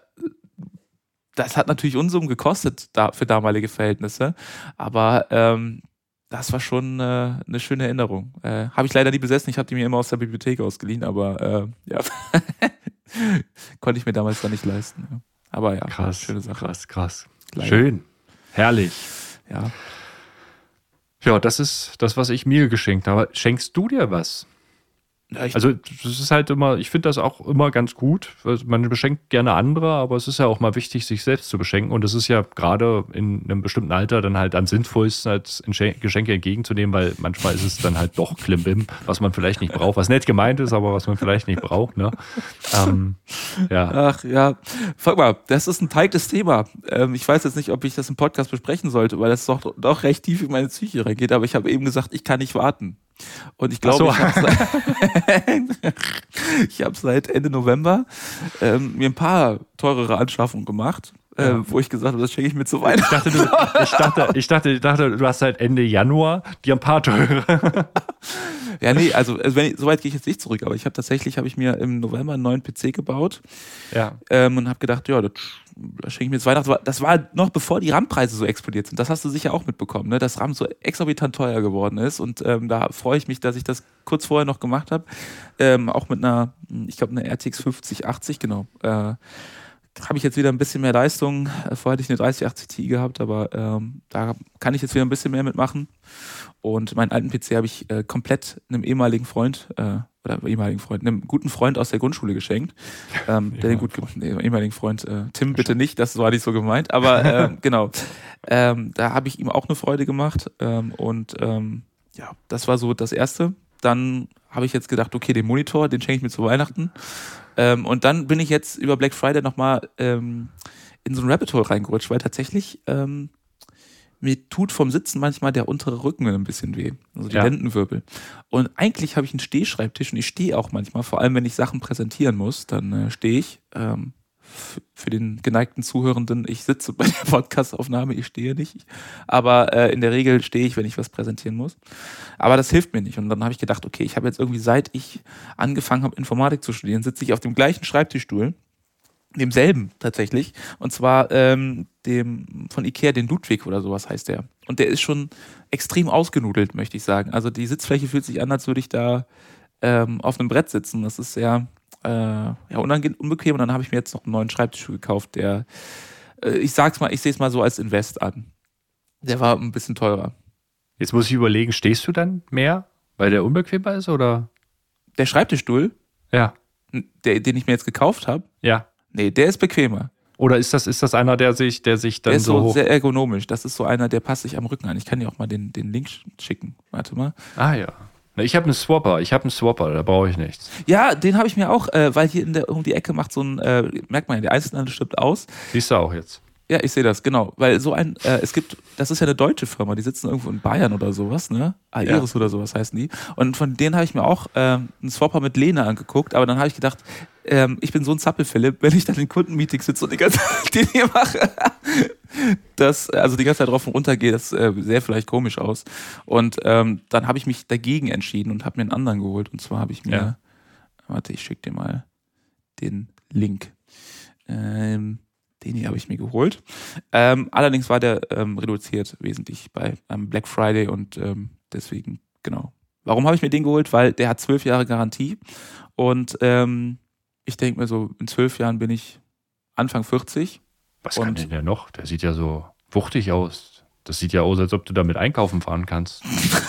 das hat natürlich Unsummen gekostet da, für damalige Verhältnisse, aber ähm, das war schon äh, eine schöne Erinnerung. Äh, habe ich leider nie besessen, ich habe die mir immer aus der Bibliothek ausgeliehen, aber äh, ja, konnte ich mir damals dann nicht leisten. Ja. Aber ja, krass, schöne Sache. Krass, krass. Leider. Schön, herrlich. Ja. Ja, das ist das, was ich mir geschenkt habe. Schenkst du dir was? Ja, ich also das ist halt immer, ich finde das auch immer ganz gut. Man beschenkt gerne andere, aber es ist ja auch mal wichtig, sich selbst zu beschenken. Und es ist ja gerade in einem bestimmten Alter dann halt am sinnvollsten, als Geschenke entgegenzunehmen, weil manchmal ist es dann halt doch Klimbim, was man vielleicht nicht braucht, was nett gemeint ist, aber was man vielleicht nicht braucht. Ne? Ähm, ja. Ach ja, frag mal, das ist ein teiltes Thema. Ähm, ich weiß jetzt nicht, ob ich das im Podcast besprechen sollte, weil das doch, doch recht tief in meine Psyche reingeht, aber ich habe eben gesagt, ich kann nicht warten. Und ich glaube, so. ich habe seit, ich hab seit Ende November ähm, mir ein paar teurere Anschaffungen gemacht, äh, ja. wo ich gesagt habe, das schenke ich mir zu Weihnachten. Ich dachte, du, ich dachte, ich dachte, ich dachte, du hast seit Ende Januar dir ein paar teure. Ja, nee, also, also wenn ich, so weit gehe ich jetzt nicht zurück, aber ich habe tatsächlich, habe ich mir im November einen neuen P C gebaut ja. ähm, und habe gedacht, ja, das, das schenke ich mir zu Weihnachten. Das war noch bevor die RAM-Preise so explodiert sind. Das hast du sicher auch mitbekommen, ne? Dass RAM so exorbitant teuer geworden ist und ähm, da freue ich mich, dass ich das kurz vorher noch gemacht habe. Ähm, auch mit einer, ich glaube, einer R T X fünfzig achtzig, genau. Äh, habe ich jetzt wieder ein bisschen mehr Leistung. Vorher hatte ich eine dreißig achtzig Ti gehabt, aber ähm, da kann ich jetzt wieder ein bisschen mehr mitmachen. Und meinen alten P C habe ich äh, komplett einem ehemaligen Freund, äh, oder ehemaligen Freund, einem guten Freund aus der Grundschule geschenkt. Ähm, der den gut nee, ehemaligen Freund, äh, Tim, bitte nicht, das war nicht so gemeint, aber äh, genau. Ähm, da habe ich ihm auch eine Freude gemacht. Ähm, und ähm, ja, das war so das Erste. Dann habe ich jetzt gedacht, okay, den Monitor, den schenke ich mir zu Weihnachten. Ähm, und dann bin ich jetzt über Black Friday nochmal ähm, in so ein Rabbit Hole reingerutscht, weil tatsächlich ähm, mir tut vom Sitzen manchmal der untere Rücken ein bisschen weh, also die ja. Lendenwirbel. Und eigentlich habe ich einen Stehschreibtisch und ich stehe auch manchmal, vor allem wenn ich Sachen präsentieren muss, dann äh, stehe ich. Ähm, f- für den geneigten Zuhörenden, ich sitze bei der Podcastaufnahme, ich stehe nicht. Aber äh, in der Regel stehe ich, wenn ich was präsentieren muss. Aber das hilft mir nicht. Und dann habe ich gedacht, okay, ich habe jetzt irgendwie, seit ich angefangen habe, Informatik zu studieren, sitze ich auf dem gleichen Schreibtischstuhl, demselben tatsächlich, und zwar ähm, dem von Ikea, den Ludwig oder sowas heißt der. Und der ist schon extrem ausgenudelt, möchte ich sagen. Also die Sitzfläche fühlt sich an, als würde ich da ähm, auf einem Brett sitzen. Das ist sehr äh, ja, unangenehm, unbequem. Und dann habe ich mir jetzt noch einen neuen Schreibtisch gekauft, der, äh, ich sag's mal, ich sehe es mal so als Invest an. Der war ein bisschen teurer. Jetzt muss ich überlegen, stehst du dann mehr, weil der unbequemer ist, oder? Der Schreibtischstuhl? Ja. Der, den ich mir jetzt gekauft habe? Ja. Nee, der ist bequemer. Oder ist das, ist das einer, der sich, der sich dann der ist so. so sehr ergonomisch. Das ist so einer, der passt sich am Rücken an. Ich kann dir auch mal den, den Link schicken. Warte mal. Ah ja. Na, ich habe einen Swapper. Ich habe einen Swapper, da brauche ich nichts. Ja, den habe ich mir auch, äh, weil hier in der, um die Ecke macht so ein, äh, merkt man ja, der Einzelhandel stirbt aus. Siehst du auch jetzt. Ja, ich sehe das, genau. Weil so ein, äh, es gibt, das ist ja eine deutsche Firma, die sitzen irgendwo in Bayern oder sowas, ne? Aeris ja. oder sowas heißen die. Und von denen habe ich mir auch ähm, einen Swapper mit Lena angeguckt, aber dann habe ich gedacht, ähm, ich bin so ein Zappel-Philipp, wenn ich dann in Kundenmeetings sitze und die ganze Zeit den hier mache, das, also die ganze Zeit drauf und runter gehe, das äh, sähe vielleicht komisch aus. Und ähm, dann habe ich mich dagegen entschieden und habe mir einen anderen geholt. Und zwar habe ich mir, ja. warte, ich schicke dir mal den Link. Ähm, Den hier habe ich mir geholt. Ähm, allerdings war der ähm, reduziert wesentlich bei ähm, Black Friday und ähm, deswegen, genau. Warum habe ich mir den geholt? Weil der hat zwölf Jahre Garantie und ähm, ich denke mir so, in zwölf Jahren bin ich Anfang vierzig. Was kann denn der noch? Der sieht ja so wuchtig aus. Das sieht ja aus, als ob du damit einkaufen fahren kannst.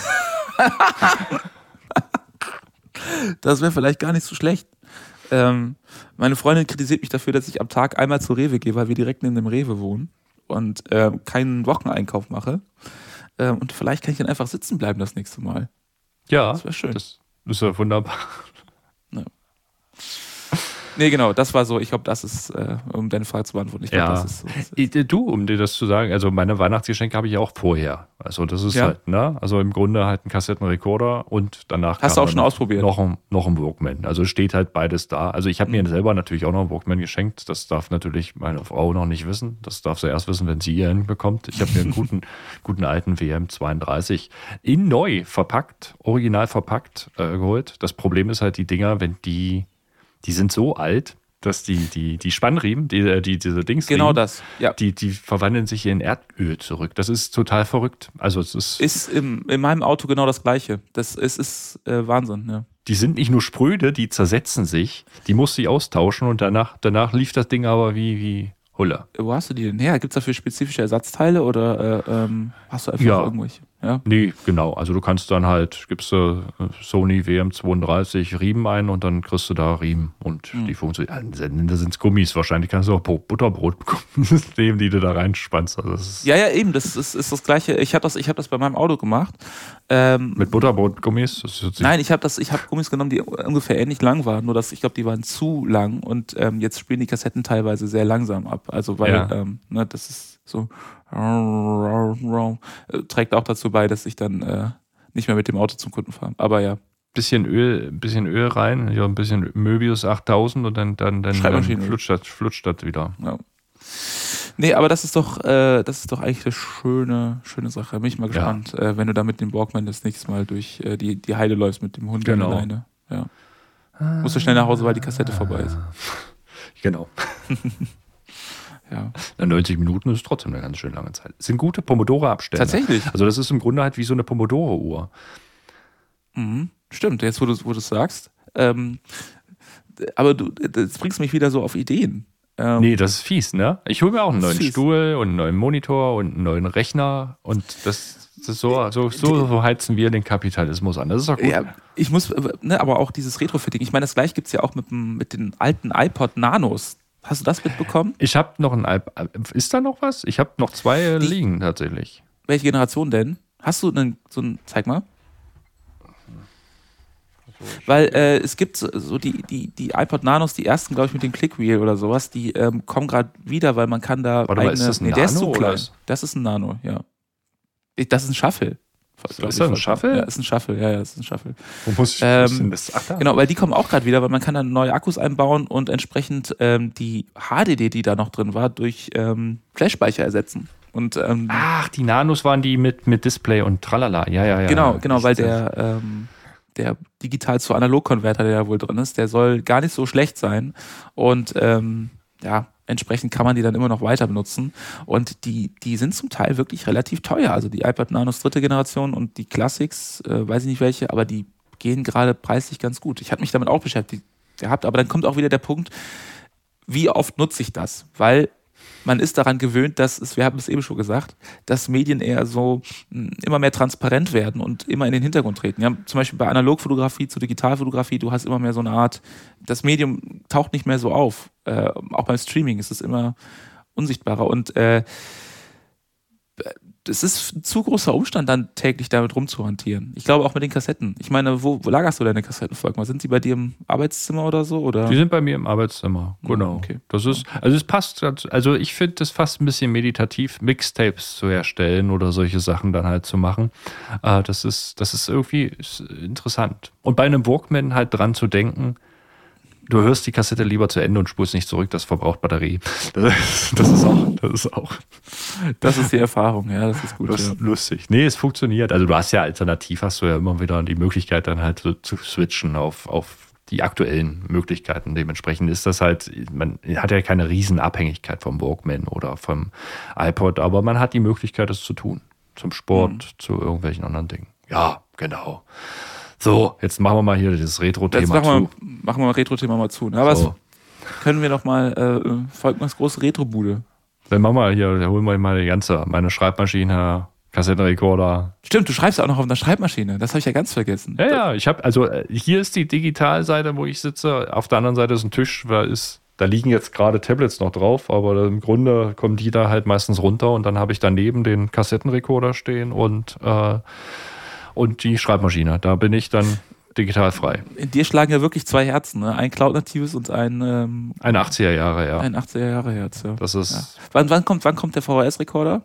Das wäre vielleicht gar nicht so schlecht. Ähm, meine Freundin kritisiert mich dafür, dass ich am Tag einmal zur Rewe gehe, weil wir direkt neben dem Rewe wohnen und ähm, keinen Wocheneinkauf mache. Ähm, und vielleicht kann ich dann einfach sitzen bleiben das nächste Mal. Ja, das wäre schön. Das ist ja wunderbar. Ja. Nee, genau, das war so, ich glaube, das ist, äh, um deine Frage zu beantworten. Ich glaub, ja. das ist so, das ist. Du, um dir das zu sagen, also meine Weihnachtsgeschenke habe ich ja auch vorher. Also das ist ja. halt, ne? Also im Grunde halt ein Kassettenrekorder und danach Hast du auch schon ausprobiert? Noch ein, noch ein Walkman. Also steht halt beides da. Also ich habe mhm. mir selber natürlich auch noch einen Walkman geschenkt. Das darf natürlich meine Frau noch nicht wissen. Das darf sie erst wissen, wenn sie ihren bekommt. Ich habe mir einen guten, guten alten W M zweiunddreißig in neu verpackt, original verpackt äh, geholt. Das Problem ist halt die Dinger, wenn die Die sind so alt, dass die, die, die Spannriemen, die, die, diese Dings, genau das, ja. die, die verwandeln sich in Erdöl zurück. Das ist total verrückt. Also es ist. Ist im, in meinem Auto genau das Gleiche. Das ist, ist äh, Wahnsinn, ja. Die sind nicht nur spröde, die zersetzen sich. Die musst du austauschen und danach, danach lief das Ding aber wie, wie Hulle. Wo hast du die denn her? Gibt es dafür spezifische Ersatzteile oder äh, ähm, hast du einfach ja. irgendwelche? Ja. Nee, genau. Also du kannst dann halt, gibst du Sony W M zweiunddreißig Riemen ein und dann kriegst du da Riemen und mhm. die funktionieren. Da sind es Gummis wahrscheinlich. Kannst du auch Butterbrot bekommen, nehmen, die du da reinspannst. Also das ist ja, ja, eben. Das ist, ist das Gleiche. Ich habe das, ich hab das bei meinem Auto gemacht. Ähm, Mit Butterbrot-Gummis? Nein, ich habe hab Gummis genommen, die ungefähr ähnlich lang waren. Nur dass ich glaube, die waren zu lang und ähm, jetzt spielen die Kassetten teilweise sehr langsam ab. Also weil ja. ähm, ne, das ist so trägt auch dazu bei, dass ich dann äh, nicht mehr mit dem Auto zum Kunden fahre. Aber ja. Bisschen Öl, bisschen Öl rein, ja, ein bisschen Möbius achttausend und dann, dann, dann, dann flutscht, das, flutscht das wieder. Ja. Nee, aber das ist doch, äh, das ist doch eigentlich eine schöne, schöne Sache. Bin ich mal gespannt, ja. äh, wenn du da mit dem Walkman das nächste Mal durch äh, die, die Heide läufst mit dem Hund genau. alleine. Ja. Ah, musst du schnell nach Hause, weil die Kassette vorbei ist. Genau. Ja. Na, neunzig Minuten ist trotzdem eine ganz schön lange Zeit. Das sind gute Pomodoro-Abstände. Tatsächlich. Also das ist im Grunde halt wie so eine Pomodoro-Uhr. Mhm. Stimmt, jetzt wo du es sagst. Ähm, aber du, das bringst mich wieder so auf Ideen. Ähm, nee, das ist fies, ne? Ich hole mir auch einen neuen fies. Stuhl und einen neuen Monitor und einen neuen Rechner und das, das ist so, so, so, so heizen wir den Kapitalismus an. Das ist doch gut. Ja, ich muss, ne, aber auch dieses Retrofitting. Ich meine, das gleiche gibt es ja auch mit, mit den alten iPod Nanos. Hast du das mitbekommen? Ich habe noch ein iPod. Ist da noch was? Ich habe noch zwei Die, liegen tatsächlich. Welche Generation denn? Hast du einen, so ein, zeig mal. Weil äh, es gibt so die, die, die iPod Nanos, die ersten, glaube ich, mit dem Clickwheel oder sowas, die ähm, kommen gerade wieder, weil man kann da. Warte eigene, mal, ist das ein nee, Nano? Der ist zu klein. Oder? Das ist ein Nano, ja. Das ist ein Shuffle. Ist das ein Shuffle? Ja, ist ein Shuffle, ja, ja, das ist ein Shuffle. Wo muss ich ähm, denn das? Ach, da. Genau, weil die kommen auch gerade wieder, weil man kann dann neue Akkus einbauen und entsprechend ähm, die H D D, die da noch drin war, durch ähm, Flash-Speicher ersetzen. Und, ähm, Ach, die Nanos waren die mit, mit Display und tralala. Ja, ja, ja. Genau, ja. genau, weil der, ähm, der digital zu Analog-Konverter, der da wohl drin ist, der soll gar nicht so schlecht sein. Und ähm, ja, entsprechend kann man die dann immer noch weiter benutzen. Und die, die sind zum Teil wirklich relativ teuer. Also die iPod Nanos dritte Generation und die Classics, äh, weiß ich nicht welche, aber die gehen gerade preislich ganz gut. Ich habe mich damit auch beschäftigt gehabt, aber dann kommt auch wieder der Punkt, wie oft nutze ich das? Weil man ist daran gewöhnt, dass es, wir haben es eben schon gesagt, dass Medien eher so mh, immer mehr transparent werden und immer in den Hintergrund treten. Ja, zum Beispiel bei Analogfotografie zu Digitalfotografie, du hast immer mehr so eine Art, das Medium taucht nicht mehr so auf. Äh, auch beim Streaming ist es immer unsichtbarer. Und äh, das ist ein zu großer Umstand, dann täglich damit rumzuhantieren. Ich glaube auch mit den Kassetten. Ich meine, wo, wo lagerst du deine Kassetten, Volkmar? Sind die bei dir im Arbeitszimmer oder so? Oder? Die sind bei mir im Arbeitszimmer, genau. Okay. Das ist, also es passt, also ich finde das fast ein bisschen meditativ, Mixtapes zu erstellen oder solche Sachen dann halt zu machen. Äh, das ist, das ist irgendwie ist interessant. Und bei einem Walkman halt dran zu denken, du hörst die Kassette lieber zu Ende und spulst nicht zurück, das verbraucht Batterie. Das ist, das ist auch, das ist auch. Das ist die Erfahrung, ja, das ist gut. Das ja. ist lustig. Nee, es funktioniert. Also du hast ja alternativ, hast du ja immer wieder die Möglichkeit dann halt so zu switchen auf, auf die aktuellen Möglichkeiten. Dementsprechend ist das halt, man hat ja keine Riesenabhängigkeit vom Walkman oder vom iPod, aber man hat die Möglichkeit, es zu tun. Zum Sport, mhm. zu irgendwelchen anderen Dingen. Ja, genau. So, jetzt machen wir mal hier das Retro-Thema zu. Wir, machen wir mal Retro-Thema mal zu. Aber so. Können wir noch mal äh, Volkmars große Retro-Bude. Dann machen wir hier, dann holen wir mal die ganze, meine Schreibmaschine, Kassettenrekorder. Stimmt, du schreibst auch noch auf einer Schreibmaschine. Das habe ich ja ganz vergessen. Ja, ja, ich habe, also hier ist die Digitalseite, wo ich sitze. Auf der anderen Seite ist ein Tisch, da ist, da liegen jetzt gerade Tablets noch drauf, aber im Grunde kommen die da halt meistens runter und dann habe ich daneben den Kassettenrekorder stehen und äh, und die Schreibmaschine. Da bin ich dann digital frei. In dir schlagen ja wirklich zwei Herzen, ne? Ein Cloud-natives und ein ähm, ein achtziger Jahre, ja. Ein achtziger Jahre Herz, ja. Das ist. Ja. Wann, wann kommt, wann kommt der V H S-Rekorder?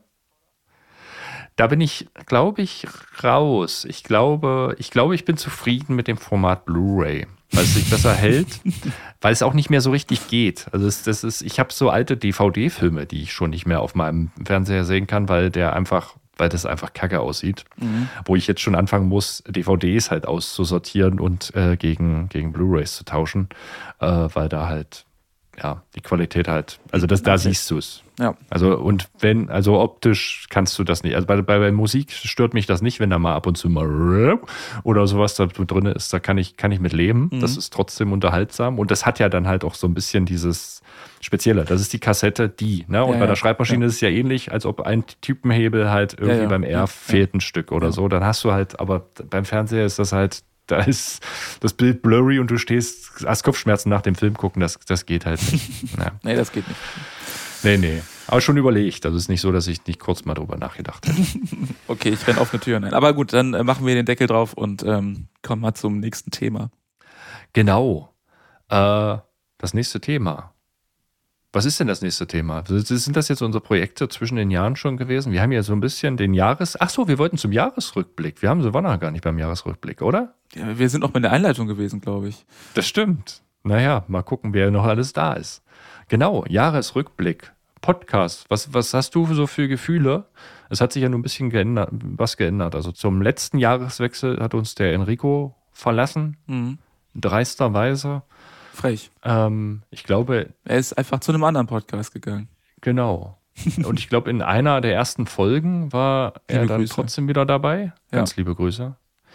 Da bin ich, glaube ich, raus. Ich glaube, ich glaube, ich bin zufrieden mit dem Format Blu-ray, weil es sich besser hält, weil es auch nicht mehr so richtig geht. Also es, das ist, ich habe so alte D V D-Filme, die ich schon nicht mehr auf meinem Fernseher sehen kann, weil der einfach weil das einfach kacke aussieht. Mhm. Wo ich jetzt schon anfangen muss, D V Ds halt auszusortieren und äh, gegen, gegen Blu-rays zu tauschen, äh, weil da halt, ja, die Qualität halt, also das, da siehst du es. Ja. Also und wenn, also optisch kannst du das nicht, also bei, bei, bei Musik stört mich das nicht, wenn da mal ab und zu mal oder sowas da drin ist, da kann ich, kann ich mit leben. Mhm. Das ist trotzdem unterhaltsam und das hat ja dann halt auch so ein bisschen dieses Spezielle. Das ist die Kassette, die, ne? Und ja, bei der Schreibmaschine ja. ist es ja ähnlich, als ob ein Typenhebel halt irgendwie ja, ja. beim R ja, fehlt ein Stück oder ja. so. Dann hast du halt, aber beim Fernseher ist das halt, da ist das Bild blurry und du stehst, hast Kopfschmerzen nach dem Film gucken, das, das geht halt nicht. Ja. Nee, das geht nicht. Nee, nee. Aber schon überlegt. Das ist nicht so, dass ich nicht kurz mal drüber nachgedacht hätte. Okay, ich renne offene Türen ein. Aber gut, dann äh, machen wir den Deckel drauf und ähm, kommen mal zum nächsten Thema. Genau. Äh, das nächste Thema. Was ist denn das nächste Thema? Sind das jetzt unsere Projekte zwischen den Jahren schon gewesen? Wir haben ja so ein bisschen den Jahres... Ach so, wir wollten zum Jahresrückblick. Wir haben so noch gar nicht beim Jahresrückblick, oder? Ja, wir sind noch bei der Einleitung gewesen, glaube ich. Das stimmt. Naja, mal gucken, wer noch alles da ist. Genau, Jahresrückblick. Podcast. Was, was hast du so für Gefühle? Es hat sich ja nur ein bisschen geändert, was geändert. Also zum letzten Jahreswechsel hat uns der Enrico verlassen. Mhm. Dreisterweise. Frech. Ähm, ich glaube... Er ist einfach zu einem anderen Podcast gegangen. Genau. Und ich glaube, in einer der ersten Folgen war er liebe dann Grüße. Trotzdem wieder dabei. Ganz ja. liebe Grüße.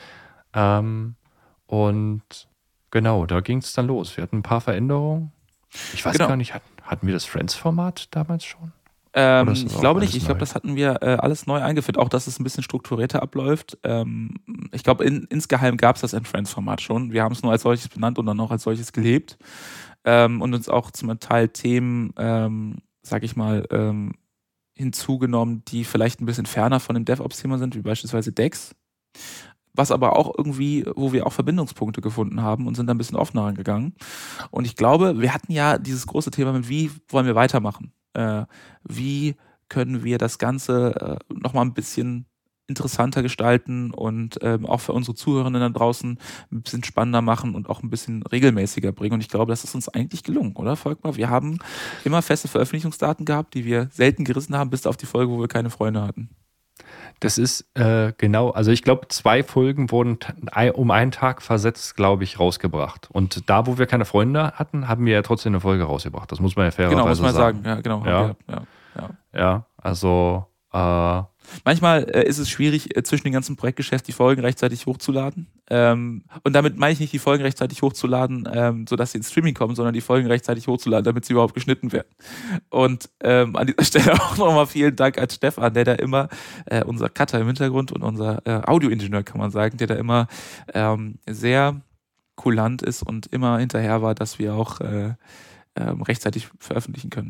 Ähm, und genau, da ging es dann los. Wir hatten ein paar Veränderungen. Ich weiß genau. gar nicht, hatten, hatten wir das Friends-Format damals schon? Ähm, ich glaube nicht. Ich glaube, das hatten wir äh, alles neu eingeführt. Auch, dass es ein bisschen strukturierter abläuft. Ähm, ich glaube, in, insgeheim gab es das in Friends-Format schon. Wir haben es nur als solches benannt und dann auch als solches gelebt. Ähm, und uns auch zum Teil Themen, ähm, sag ich mal, ähm, hinzugenommen, die vielleicht ein bisschen ferner von dem DevOps-Thema sind, wie beispielsweise Dex. Was aber auch irgendwie, wo wir auch Verbindungspunkte gefunden haben und sind da ein bisschen offener rangegangen. Und ich glaube, wir hatten ja dieses große Thema mit, wie wollen wir weitermachen? Äh, wie können wir das Ganze äh, nochmal ein bisschen interessanter gestalten und ähm, auch für unsere Zuhörerinnen da draußen ein bisschen spannender machen und auch ein bisschen regelmäßiger bringen. Und ich glaube, das ist uns eigentlich gelungen, oder Volkmar? Wir haben immer feste Veröffentlichungsdaten gehabt, die wir selten gerissen haben, bis auf die Folge, wo wir keine Freunde hatten. Das ist äh, genau, also ich glaube, zwei Folgen wurden t- um einen Tag versetzt, glaube ich, rausgebracht. Und da, wo wir keine Freunde hatten, haben wir ja trotzdem eine Folge rausgebracht. Das muss man ja fairerweise sagen. Genau, muss man sagen. sagen. Ja, genau. Ja, wir, ja, ja. ja also äh, manchmal äh, ist es schwierig, äh, zwischen dem ganzen Projektgeschäft die Folgen rechtzeitig hochzuladen. Ähm, und damit meine ich nicht, die Folgen rechtzeitig hochzuladen, ähm, sodass sie ins Streaming kommen, sondern die Folgen rechtzeitig hochzuladen, damit sie überhaupt geschnitten werden. Und ähm, an dieser Stelle auch nochmal vielen Dank an Stefan, der da immer, äh, unser Cutter im Hintergrund und unser äh, Audioingenieur, kann man sagen, der da immer ähm, sehr kulant ist und immer hinterher war, dass wir auch äh, ähm, rechtzeitig veröffentlichen können.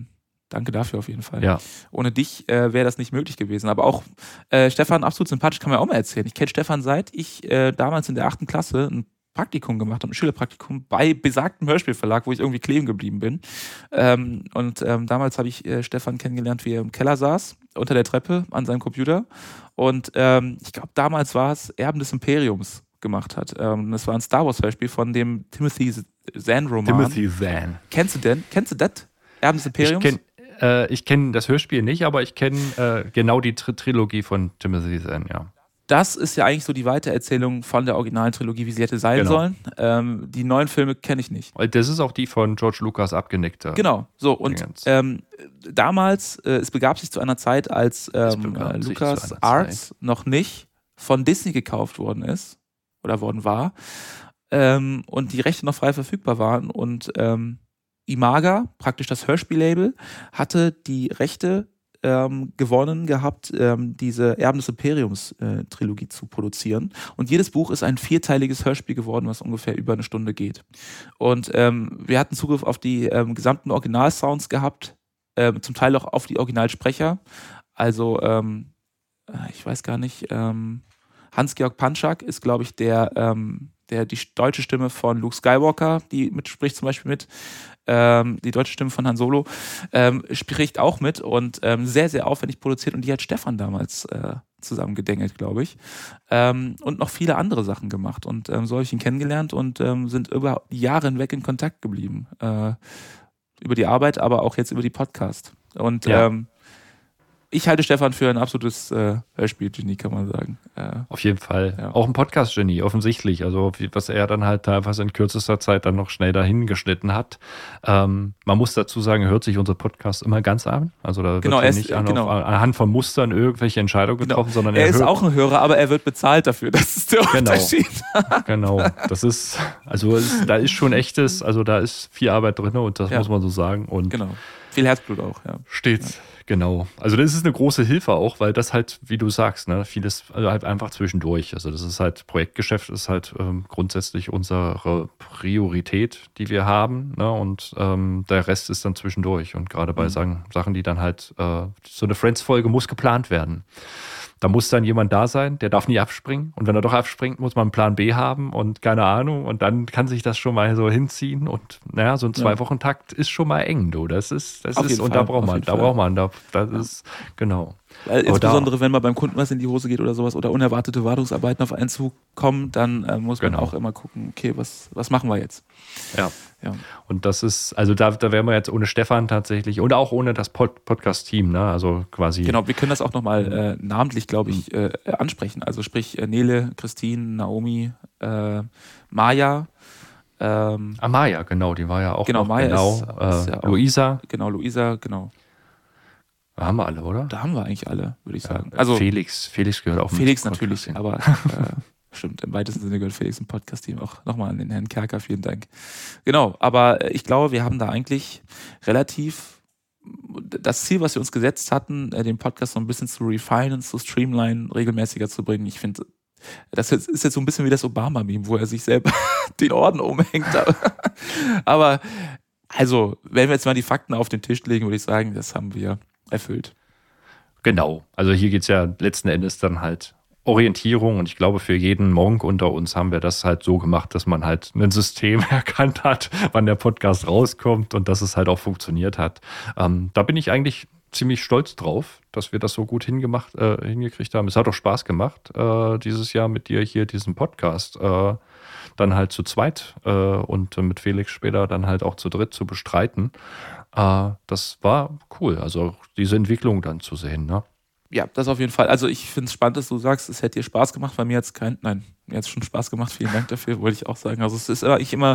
Danke dafür auf jeden Fall. Ja. Ohne dich äh, wäre das nicht möglich gewesen. Aber auch äh, Stefan, absolut sympathisch, kann man auch mal erzählen. Ich kenne Stefan seit ich äh, damals in der achten Klasse ein Praktikum gemacht habe, ein Schülerpraktikum bei besagtem Hörspielverlag, wo ich irgendwie kleben geblieben bin. Ähm, und ähm, damals habe ich äh, Stefan kennengelernt, wie er im Keller saß, unter der Treppe an seinem Computer. Und ähm, ich glaube, damals war es Erben des Imperiums gemacht hat. Ähm, das war ein Star Wars Hörspiel von dem Timothy Zahn-Roman. Timothy Zahn. Kennst du denn? Kennst du das? Erben des Imperiums? Ich kenne äh, ich kenn das Hörspiel nicht, aber ich kenne äh, genau die Tri- Trilogie von Timothy Zahn, ja. Das ist ja eigentlich so die Weitererzählung von der originalen Trilogie, wie sie hätte sein Genau. sollen. Ähm, die neuen Filme kenne ich nicht. Das ist auch die von George Lucas abgenickte. Genau, so und Dingens. ähm, damals, äh, es begab sich zu einer Zeit, als ähm, begab äh, sich Lucas zu einer Arts noch nicht von Disney gekauft worden ist oder worden war ähm, und die Rechte noch frei verfügbar waren und ähm, Imaga, praktisch das Hörspiellabel, hatte die Rechte ähm, gewonnen gehabt, ähm, diese Erben des Imperiums äh, Trilogie zu produzieren. Und jedes Buch ist ein vierteiliges Hörspiel geworden, was ungefähr über eine Stunde geht. Und ähm, wir hatten Zugriff auf die ähm, gesamten Originalsounds gehabt, ähm, zum Teil auch auf die Originalsprecher. Also, ähm, ich weiß gar nicht, ähm, Hans-Georg Panschak ist, glaube ich, der, ähm, der die deutsche Stimme von Luke Skywalker, die mitspricht zum Beispiel mit, ähm, die deutsche Stimme von Han Solo, ähm, spricht auch mit und ähm, sehr, sehr aufwendig produziert und die hat Stefan damals äh, zusammen gedengelt, glaube ich. Ähm, und noch viele andere Sachen gemacht und ähm, so habe ich ihn kennengelernt und ähm, sind über die Jahre hinweg in Kontakt geblieben. Äh, über die Arbeit, aber auch jetzt über die Podcast. Und Ja. ähm, ich halte Stefan für ein absolutes äh, Hörspiel-Genie, kann man sagen. Äh, Auf jeden Fall. Ja. Auch ein Podcast-Genie, offensichtlich. Also, wie- was er dann halt teilweise in kürzester Zeit dann noch schnell dahin geschnitten hat. Ähm, man muss dazu sagen, er hört sich unser Podcast immer ganz an. Also, da wird Genau, hier er ist- nicht an, genau. auf, anhand von Mustern irgendwelche Entscheidungen genau. getroffen, sondern er er, ist hört, auch ein Hörer, aber er wird bezahlt dafür. Das ist der Genau. Unterschied. Genau. Das ist, also, es, da ist schon echtes, also, da ist viel Arbeit drin und das Ja. muss man so sagen. Und Genau. Viel Herzblut auch, ja. Stets, genau. Also das ist eine große Hilfe auch, weil das halt, wie du sagst, ne, vieles also halt einfach zwischendurch. Also das ist halt, Projektgeschäft ist halt ähm, grundsätzlich unsere Priorität, die wir haben, ne, und ähm, der Rest ist dann zwischendurch. Und gerade bei Mhm. Sachen, Sachen, die dann halt, äh, so eine Friends-Folge muss geplant werden. Da muss dann jemand da sein, der darf nie abspringen. Und wenn er doch abspringt, muss man einen Plan B haben und keine Ahnung. Und dann kann sich das schon mal so hinziehen. Und naja, so ein Ja. Zwei-Wochen-Takt ist schon mal eng, du. Das ist, das Auf ist, jeden und Fall, da braucht auf man, jeden da Fall. braucht man, da, das ist, genau. Weil Aber insbesondere, wenn mal beim Kunden was in die Hose geht oder sowas oder unerwartete Wartungsarbeiten auf einen zukommen, dann äh, muss man Genau. auch immer gucken, okay, was, was machen wir jetzt? Ja. Ja. Und das ist, also da, da wären wir jetzt ohne Stefan tatsächlich und auch ohne das Pod Podcast-Team, ne? Also quasi. Genau, wir können das auch nochmal äh, namentlich, glaube ich, äh, ansprechen. Also sprich äh, Nele, Christine, Naomi, äh, Maja, ähm, Ah, Maya, genau, die war ja auch Genau, noch, Maya genau. ist- äh, ist ja auch- Luisa, genau, Luisa, genau. da haben wir alle, oder? Da haben wir eigentlich alle, würde ich sagen. Ja, Also Felix, Felix gehört auch mit Felix zum natürlich, Podcast. aber äh, stimmt, im weitesten Sinne gehört Felix im Podcast-Team auch nochmal an den Herrn Kerker, vielen Dank. Genau, aber äh, ich glaube, wir haben da eigentlich relativ das Ziel, was wir uns gesetzt hatten, äh, den Podcast so ein bisschen zu refinen, zu streamlinen, regelmäßiger zu bringen. Ich finde, das ist ist jetzt so ein bisschen wie das Obama-Meme, wo er sich selber den Orden umhängt. Aber also, wenn wir jetzt mal die Fakten auf den Tisch legen, würde ich sagen, das haben wir erfüllt. Genau. Also hier geht es ja letzten Endes dann halt Orientierung und ich glaube, für jeden Monk unter uns haben wir das halt so gemacht, dass man halt ein System erkannt hat, wann der Podcast rauskommt und dass es halt auch funktioniert hat. Ähm, da bin ich eigentlich ziemlich stolz drauf, dass wir das so gut hingemacht, äh, hingekriegt haben. Es hat auch Spaß gemacht, äh, dieses Jahr mit dir hier diesen Podcast äh, dann halt zu zweit äh, und mit Felix später dann halt auch zu dritt zu bestreiten. Äh, das war cool, also diese Entwicklung dann zu sehen, ne? Ja, das auf jeden Fall. Also ich finde es spannend, dass du sagst, es hätte dir Spaß gemacht. Bei mir hat es kein, nein, mir hat es schon Spaß gemacht. Vielen Dank dafür, wollte ich auch sagen. Also es ist eigentlich immer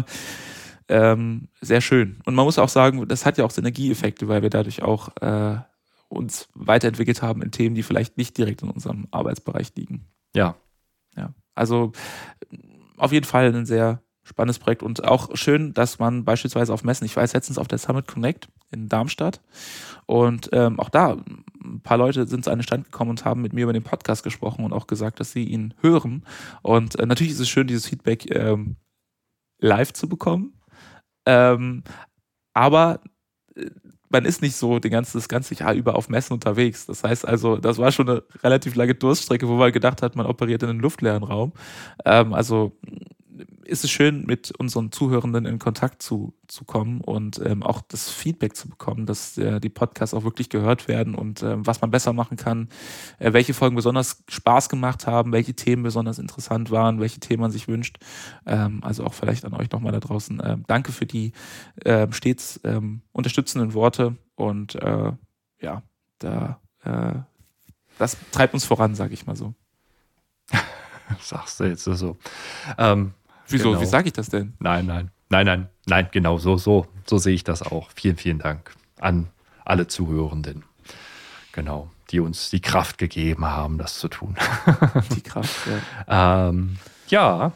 ähm, sehr schön. Und man muss auch sagen, das hat ja auch Synergieeffekte, weil wir dadurch auch äh, uns weiterentwickelt haben in Themen, die vielleicht nicht direkt in unserem Arbeitsbereich liegen. Ja. Ja, also auf jeden Fall ein sehr spannendes Projekt und auch schön, dass man beispielsweise auf Messen, ich weiß letztens auf der Summit Connect in Darmstadt und ähm, auch da ein paar Leute sind zu einem Stand gekommen und haben mit mir über den Podcast gesprochen und auch gesagt, dass sie ihn hören und äh, natürlich ist es schön, dieses Feedback ähm, live zu bekommen, ähm, aber äh, man ist nicht so den ganzen, das ganze Jahr über auf Messen unterwegs. Das heißt also, das war schon eine relativ lange Durststrecke, wo man gedacht hat, man operiert in einem luftleeren Raum. Ähm, also ist es schön, mit unseren Zuhörenden in Kontakt zu, zu kommen und ähm, auch das Feedback zu bekommen, dass äh, die Podcasts auch wirklich gehört werden und ähm, was man besser machen kann, äh, welche Folgen besonders Spaß gemacht haben, welche Themen besonders interessant waren, welche Themen man sich wünscht. Ähm, also auch vielleicht an euch nochmal da draußen. Ähm, danke für die äh, stets ähm, unterstützenden Worte und äh, ja, da äh, das treibt uns voran, sage ich mal so. Sagst du jetzt so. Ähm, Wieso? genau. Wie sage ich das denn? Nein, nein, nein, nein, nein, genau so, so, so sehe ich das auch. Vielen, vielen Dank an alle Zuhörenden. Genau, die uns die Kraft gegeben haben, das zu tun. Die Kraft, ja. ähm, ja,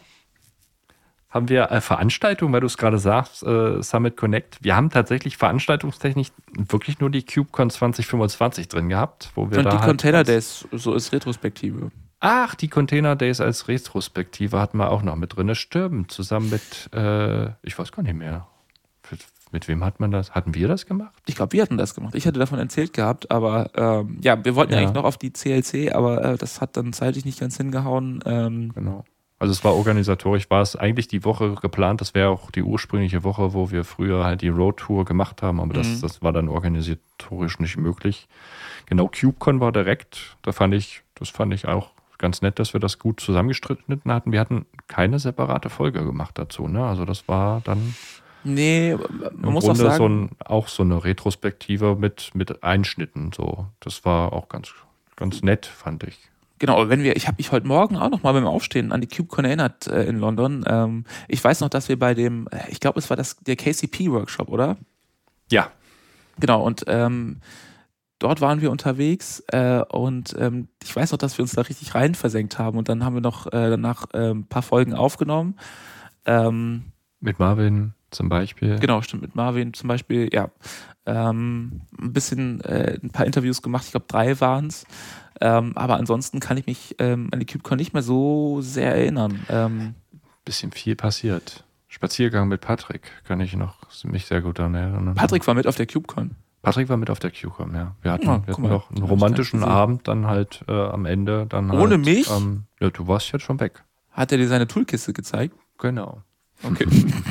haben wir äh, Veranstaltungen, weil du es gerade sagst, äh, Summit Connect. Wir haben tatsächlich veranstaltungstechnisch wirklich nur die KubeCon zwanzig fünfundzwanzig drin gehabt. Wo wir Und da die halt Container Days, so ist Retrospektive. Ach, die Container Days als Retrospektive hatten wir auch noch mit drin. Stimmt, zusammen mit, äh, ich weiß gar nicht mehr. Mit, mit wem hat man das? Hatten wir das gemacht? Ich glaube, wir hatten das gemacht. Ich hatte davon erzählt gehabt, aber ähm, ja, wir wollten ja Ja. eigentlich noch auf die C L C, aber äh, das hat dann zeitlich nicht ganz hingehauen. Ähm, Genau. Also es war organisatorisch, war es eigentlich die Woche geplant, das wäre auch die ursprüngliche Woche, wo wir früher halt die Roadtour gemacht haben, aber das, Mhm. das war dann organisatorisch nicht möglich. Genau, KubeCon war direkt, da fand ich, das fand ich auch ganz nett, dass wir das gut zusammengeschnitten hatten. Wir hatten keine separate Folge gemacht dazu, ne? Also das war dann nee, im man muss auch Grunde sagen, so ein, auch so eine Retrospektive mit, mit Einschnitten. So. Das war auch ganz, ganz nett, fand ich. genau, wenn wir, ich habe mich heute Morgen auch noch mal beim Aufstehen an die KubeCon erinnert äh, in London. Ähm, ich weiß noch, dass wir bei dem, äh, ich glaube, es war das der K C P-Workshop, oder? Ja, Genau, und ähm, dort waren wir unterwegs äh, und ähm, ich weiß noch, dass wir uns da richtig rein versenkt haben und dann haben wir noch äh, danach äh, ein paar Folgen aufgenommen. Ähm, mit Marvin zum Beispiel. genau, stimmt, mit Marvin zum Beispiel, ja. Ähm, ein bisschen, äh, ein paar Interviews gemacht, ich glaube drei waren es. Ähm, aber ansonsten kann ich mich ähm, an die KubeCon nicht mehr so sehr erinnern. Ähm, Bisschen viel passiert. Spaziergang mit Patrick, kann ich noch mich sehr gut daran erinnern. Patrick war mit auf der KubeCon. Patrick war mit auf der KubeCon, ja. Wir hatten, Ja, wir guck hatten mal, noch einen hab ich romantischen gar nicht gesehen. Abend dann halt äh, am Ende. Dann Ohne halt, mich? Ähm, ja, du warst jetzt schon weg. Hat er dir seine Toolkiste gezeigt? Genau. Okay.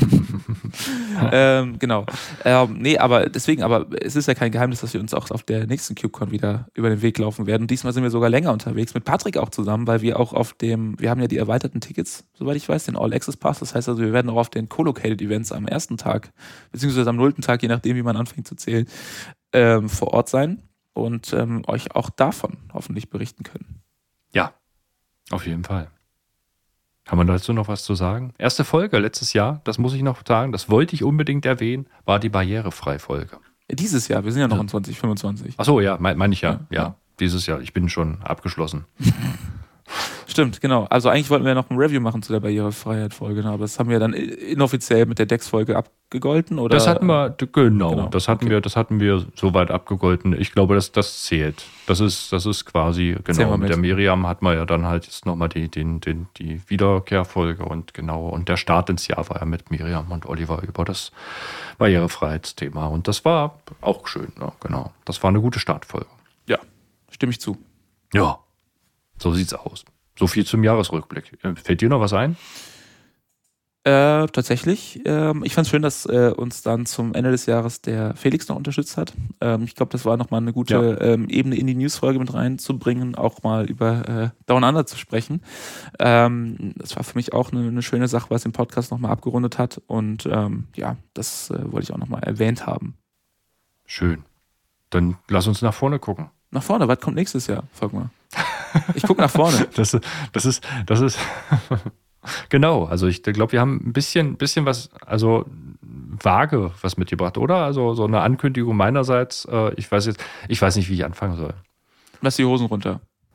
ähm, genau. Ähm, nee, aber deswegen, aber es ist ja kein Geheimnis, dass wir uns auch auf der nächsten KubeCon wieder über den Weg laufen werden. Diesmal sind wir sogar länger unterwegs, mit Patrick auch zusammen, weil wir auch auf dem, wir haben ja die erweiterten Tickets, soweit ich weiß, den All-Access-Pass. Das heißt also, wir werden auch auf den Co-Located-Events am ersten Tag, beziehungsweise am nullten Tag, je nachdem, wie man anfängt zu zählen, ähm, vor Ort sein und ähm, euch auch davon hoffentlich berichten können. Ja, auf jeden Fall. Haben wir dazu noch was zu sagen? Erste Folge letztes Jahr, das muss ich noch sagen, das wollte ich unbedingt erwähnen, war die Barrierefrei-Folge. Dieses Jahr, wir sind ja noch Ja. in zwanzig fünfundzwanzig. Achso, ja, meine mein ich ja. Ja, ja. ja. Dieses Jahr. Ich bin schon abgeschlossen. Stimmt, genau. Also eigentlich wollten wir noch ein Review machen zu der Barrierefreiheit-Folge, ne? Aber das haben wir dann inoffiziell mit der Dex-Folge abgegolten, oder? Das hatten wir, genau, Genau, das hatten okay. wir, das hatten wir soweit abgegolten. Ich glaube, das, das zählt. Das ist, das ist quasi, Zählen genau, wir mit mit. der Miriam hat man ja dann halt jetzt nochmal die, den, den, die Wiederkehrfolge und genau, und der Start ins Jahr war ja mit Miriam und Oliver über das Barrierefreiheitsthema. Und das war auch schön, ne? Genau. Das war eine gute Startfolge. Ja, stimme ich zu. Ja, so sieht's aus. So viel zum Jahresrückblick. Äh, Fällt dir noch was ein? Äh, tatsächlich. Ähm, ich fand es schön, dass äh, uns dann zum Ende des Jahres der Felix noch unterstützt hat. Ähm, ich glaube, das war nochmal eine gute Ja. ähm, Ebene in die Newsfolge mit reinzubringen, auch mal über äh, Down Under zu sprechen. Ähm, das war für mich auch eine, eine schöne Sache, was den Podcast nochmal abgerundet hat. Und ähm, ja, das äh, wollte ich auch nochmal erwähnt haben. Schön. Dann lass uns nach vorne gucken. Nach vorne, was kommt nächstes Jahr? Folg mal. Ich gucke nach vorne. Das, das ist, das ist, genau, also ich glaube, wir haben ein bisschen, bisschen was, also vage was mitgebracht, oder? Also so eine Ankündigung meinerseits, äh, ich weiß jetzt, ich weiß nicht, wie ich anfangen soll. Lass die Hosen runter.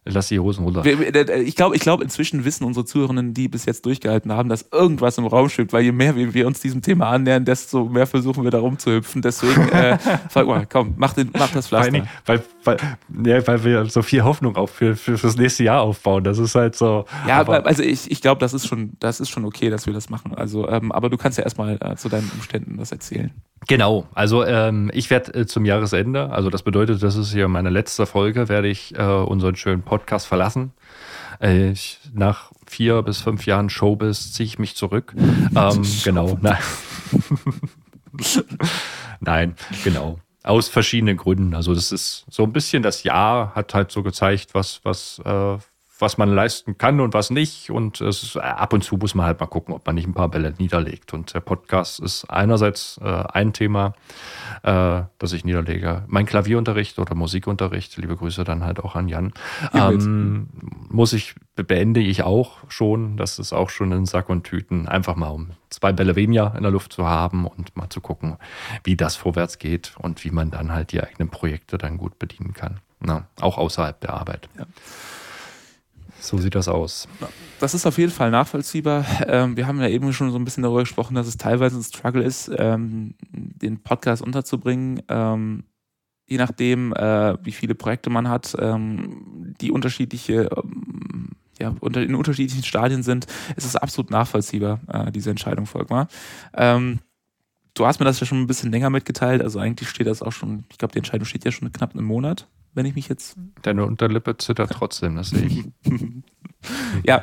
lass die Hosen runter. Ich glaube, ich glaube, inzwischen wissen unsere Zuhörerinnen, die bis jetzt durchgehalten haben, dass irgendwas im Raum schwebt, weil je mehr wir, wir uns diesem Thema annähern, desto mehr versuchen wir da rumzuhüpfen. Deswegen, äh, sag mal, komm, mach, den, mach das Pflaster. Weil, weil, ja, weil wir so viel Hoffnung auch für, für fürs nächste Jahr aufbauen. Das ist halt so. Ja, aber, also ich, ich glaube, das ist schon, das ist schon okay, dass wir das machen. Also, ähm, aber du kannst ja erstmal äh, zu deinen Umständen was erzählen. Genau, also ähm, ich werde äh, zum Jahresende, also das bedeutet, das ist hier meine letzte Folge, werde ich äh, unseren schönen Podcast verlassen. Äh, ich, nach vier bis fünf Jahren Showbiz ziehe ich mich zurück. Ähm, genau, nein. Nein, genau. Aus verschiedenen Gründen. Also das ist so ein bisschen, das Jahr hat halt so gezeigt, was, was, äh, was man leisten kann und was nicht. Und es ist, ab und zu muss man halt mal gucken, ob man nicht ein paar Bälle niederlegt. Und der Podcast ist einerseits äh, ein Thema, äh, das ich niederlege. Mein Klavierunterricht oder Musikunterricht, liebe Grüße dann halt auch an Jan, ähm, muss ich, beende ich auch schon. Das ist auch schon in Sack und Tüten. Einfach mal, um zwei Bälle weniger in der Luft zu haben und mal zu gucken, wie das vorwärts geht und wie man dann halt die eigenen Projekte dann gut bedienen kann. Na, auch außerhalb der Arbeit. Ja. So sieht das aus. Das ist auf jeden Fall nachvollziehbar. Ähm, wir haben ja eben schon so ein bisschen darüber gesprochen, dass es teilweise ein Struggle ist, ähm, den Podcast unterzubringen. Ähm, je nachdem, äh, wie viele Projekte man hat, ähm, die unterschiedliche, ähm, ja, unter, in unterschiedlichen Stadien sind, ist es absolut nachvollziehbar, äh, diese Entscheidung, Volkmar. Ähm, du hast mir das ja schon ein bisschen länger mitgeteilt, also eigentlich steht das auch schon, ich glaube, die Entscheidung steht ja schon knapp einen Monat, wenn ich mich jetzt... Deine Unterlippe zittert trotzdem, das sehe ich. Ja,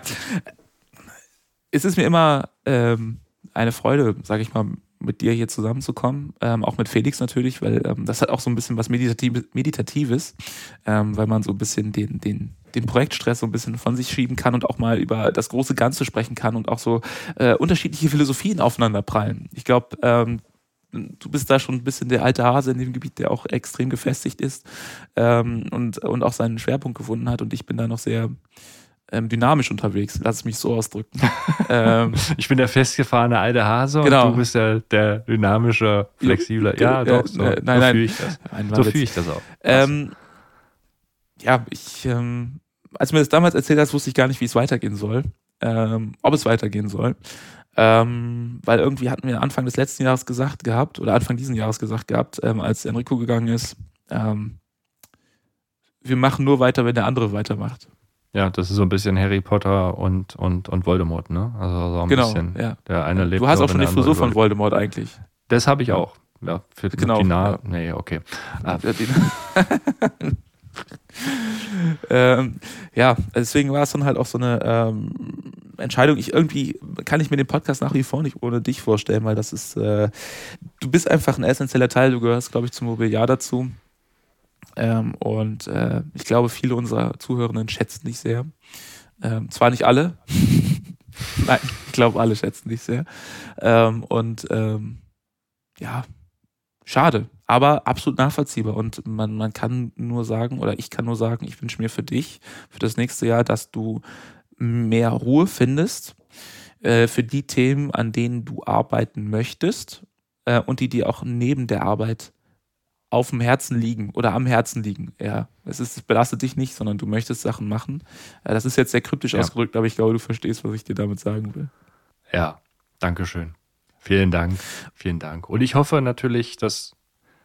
es ist mir immer ähm, eine Freude, sage ich mal, mit dir hier zusammenzukommen, ähm, auch mit Felix natürlich, weil ähm, das hat auch so ein bisschen was Meditativ- Meditatives, ähm, weil man so ein bisschen den, den, den Projektstress so ein bisschen von sich schieben kann und auch mal über das große Ganze sprechen kann und auch so äh, unterschiedliche Philosophien aufeinander prallen. Ich glaube, ähm, du bist da schon ein bisschen der alte Hase in dem Gebiet, der auch extrem gefestigt ist ähm, und, und auch seinen Schwerpunkt gefunden hat, und ich bin da noch sehr ähm, dynamisch unterwegs, lass es mich so ausdrücken. ähm, ich bin der festgefahrene alte Hase genau. Und du bist der, der dynamische, flexible. Ja, ja doch, so, äh, nein, so fühle ich das. Nein, so fühle ich das auch. Ähm, ja, ich, ähm, als du mir das damals erzählt hast, wusste ich gar nicht, wie es weitergehen soll, ähm, ob es weitergehen soll. Ähm, weil irgendwie hatten wir Anfang des letzten Jahres gesagt gehabt, oder Anfang diesen Jahres gesagt gehabt, ähm, als Enrico gegangen ist, ähm, wir machen nur weiter, wenn der andere weitermacht. Ja, das ist so ein bisschen Harry Potter und, und, und Voldemort, ne? Also so ein genau, bisschen. Ja. Der eine lebt. Du hast auch schon die Frisur von Voldemort eigentlich. Das habe ich auch. Ja, für genau. die Nahe. Nee, okay. Ah. ähm, ja, deswegen war es dann halt auch so eine ähm, Entscheidung. Ich irgendwie kann ich mir den Podcast nach wie vor nicht ohne dich vorstellen, weil das ist, äh, du bist einfach ein essentieller Teil, du gehörst, glaube ich, zum Mobiliar dazu. Ähm, und äh, ich glaube, viele unserer Zuhörenden schätzen dich sehr. Ähm, zwar nicht alle, nein, ich glaube, alle schätzen dich sehr. Ähm, und ähm, ja, schade, aber absolut nachvollziehbar. Und man, man kann nur sagen, oder ich kann nur sagen, ich wünsche mir für dich, für das nächste Jahr, dass du mehr Ruhe findest äh, für die Themen, an denen du arbeiten möchtest äh, und die dir auch neben der Arbeit auf dem Herzen liegen oder am Herzen liegen. Ja, es, ist, es belastet dich nicht, sondern du möchtest Sachen machen. Äh, das ist jetzt sehr kryptisch ja. ausgedrückt, aber ich glaube, du verstehst, was ich dir damit sagen will. Ja, danke schön. Vielen Dank, vielen Dank. Und ich hoffe natürlich, dass,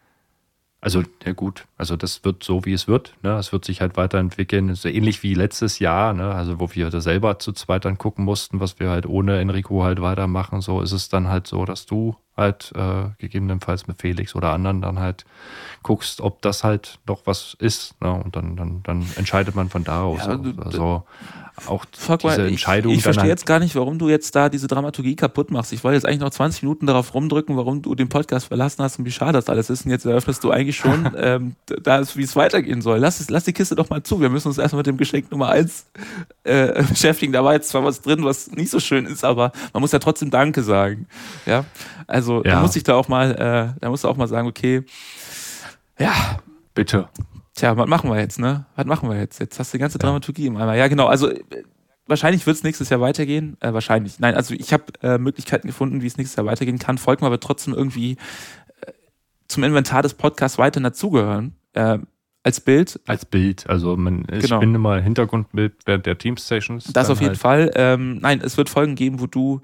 also ja gut, also das wird so, wie es wird. Ne? Es wird sich halt weiterentwickeln. So ähnlich wie letztes Jahr, ne? Also wo wir da selber zu zweit dann gucken mussten, was wir halt ohne Enrico halt weitermachen. So ist es dann halt so, dass du halt äh, gegebenenfalls mit Felix oder anderen dann halt guckst, ob das halt doch was ist. Ne? Und dann, dann, dann entscheidet man von da aus. Ja, du, also auch Fuck diese mal, Entscheidung. Ich, ich verstehe halt jetzt gar nicht, warum du jetzt da diese Dramaturgie kaputt machst. Ich wollte jetzt eigentlich noch zwanzig Minuten darauf rumdrücken, warum du den Podcast verlassen hast und wie schade das alles ist. Und jetzt eröffnest du eigentlich schon, ähm, da ist, wie es weitergehen soll. Lass, es, lass die Kiste doch mal zu. Wir müssen uns erstmal mit dem Geschenk Nummer eins äh, beschäftigen. Da war jetzt zwar was drin, was nicht so schön ist, aber man muss ja trotzdem Danke sagen. Ja, also ja. da muss ich da auch mal, äh, da musst du auch mal sagen, okay, ja, bitte. Tja, was machen wir jetzt, ne? Was machen wir jetzt? Jetzt hast du die ganze Dramaturgie im Eimer. Ja, genau. Also äh, wahrscheinlich wird es nächstes Jahr weitergehen. Äh, wahrscheinlich. Nein, also ich habe äh, Möglichkeiten gefunden, wie es nächstes Jahr weitergehen kann. Volkmar wird trotzdem irgendwie äh, zum Inventar des Podcasts weiter dazugehören. Äh, Als Bild? Als Bild. Also man, ich Genau. bin immer Hintergrundbild der, der Team-Stations. Das auf jeden halt. Fall. Ähm, nein, es wird Folgen geben, wo du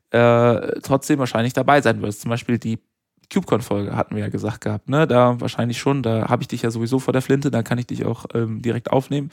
äh, trotzdem wahrscheinlich dabei sein wirst. Zum Beispiel die CubeCon-Folge hatten wir ja gesagt gehabt. Ne? Da wahrscheinlich schon. Da habe ich dich ja sowieso vor der Flinte. Da kann ich dich auch ähm, direkt aufnehmen.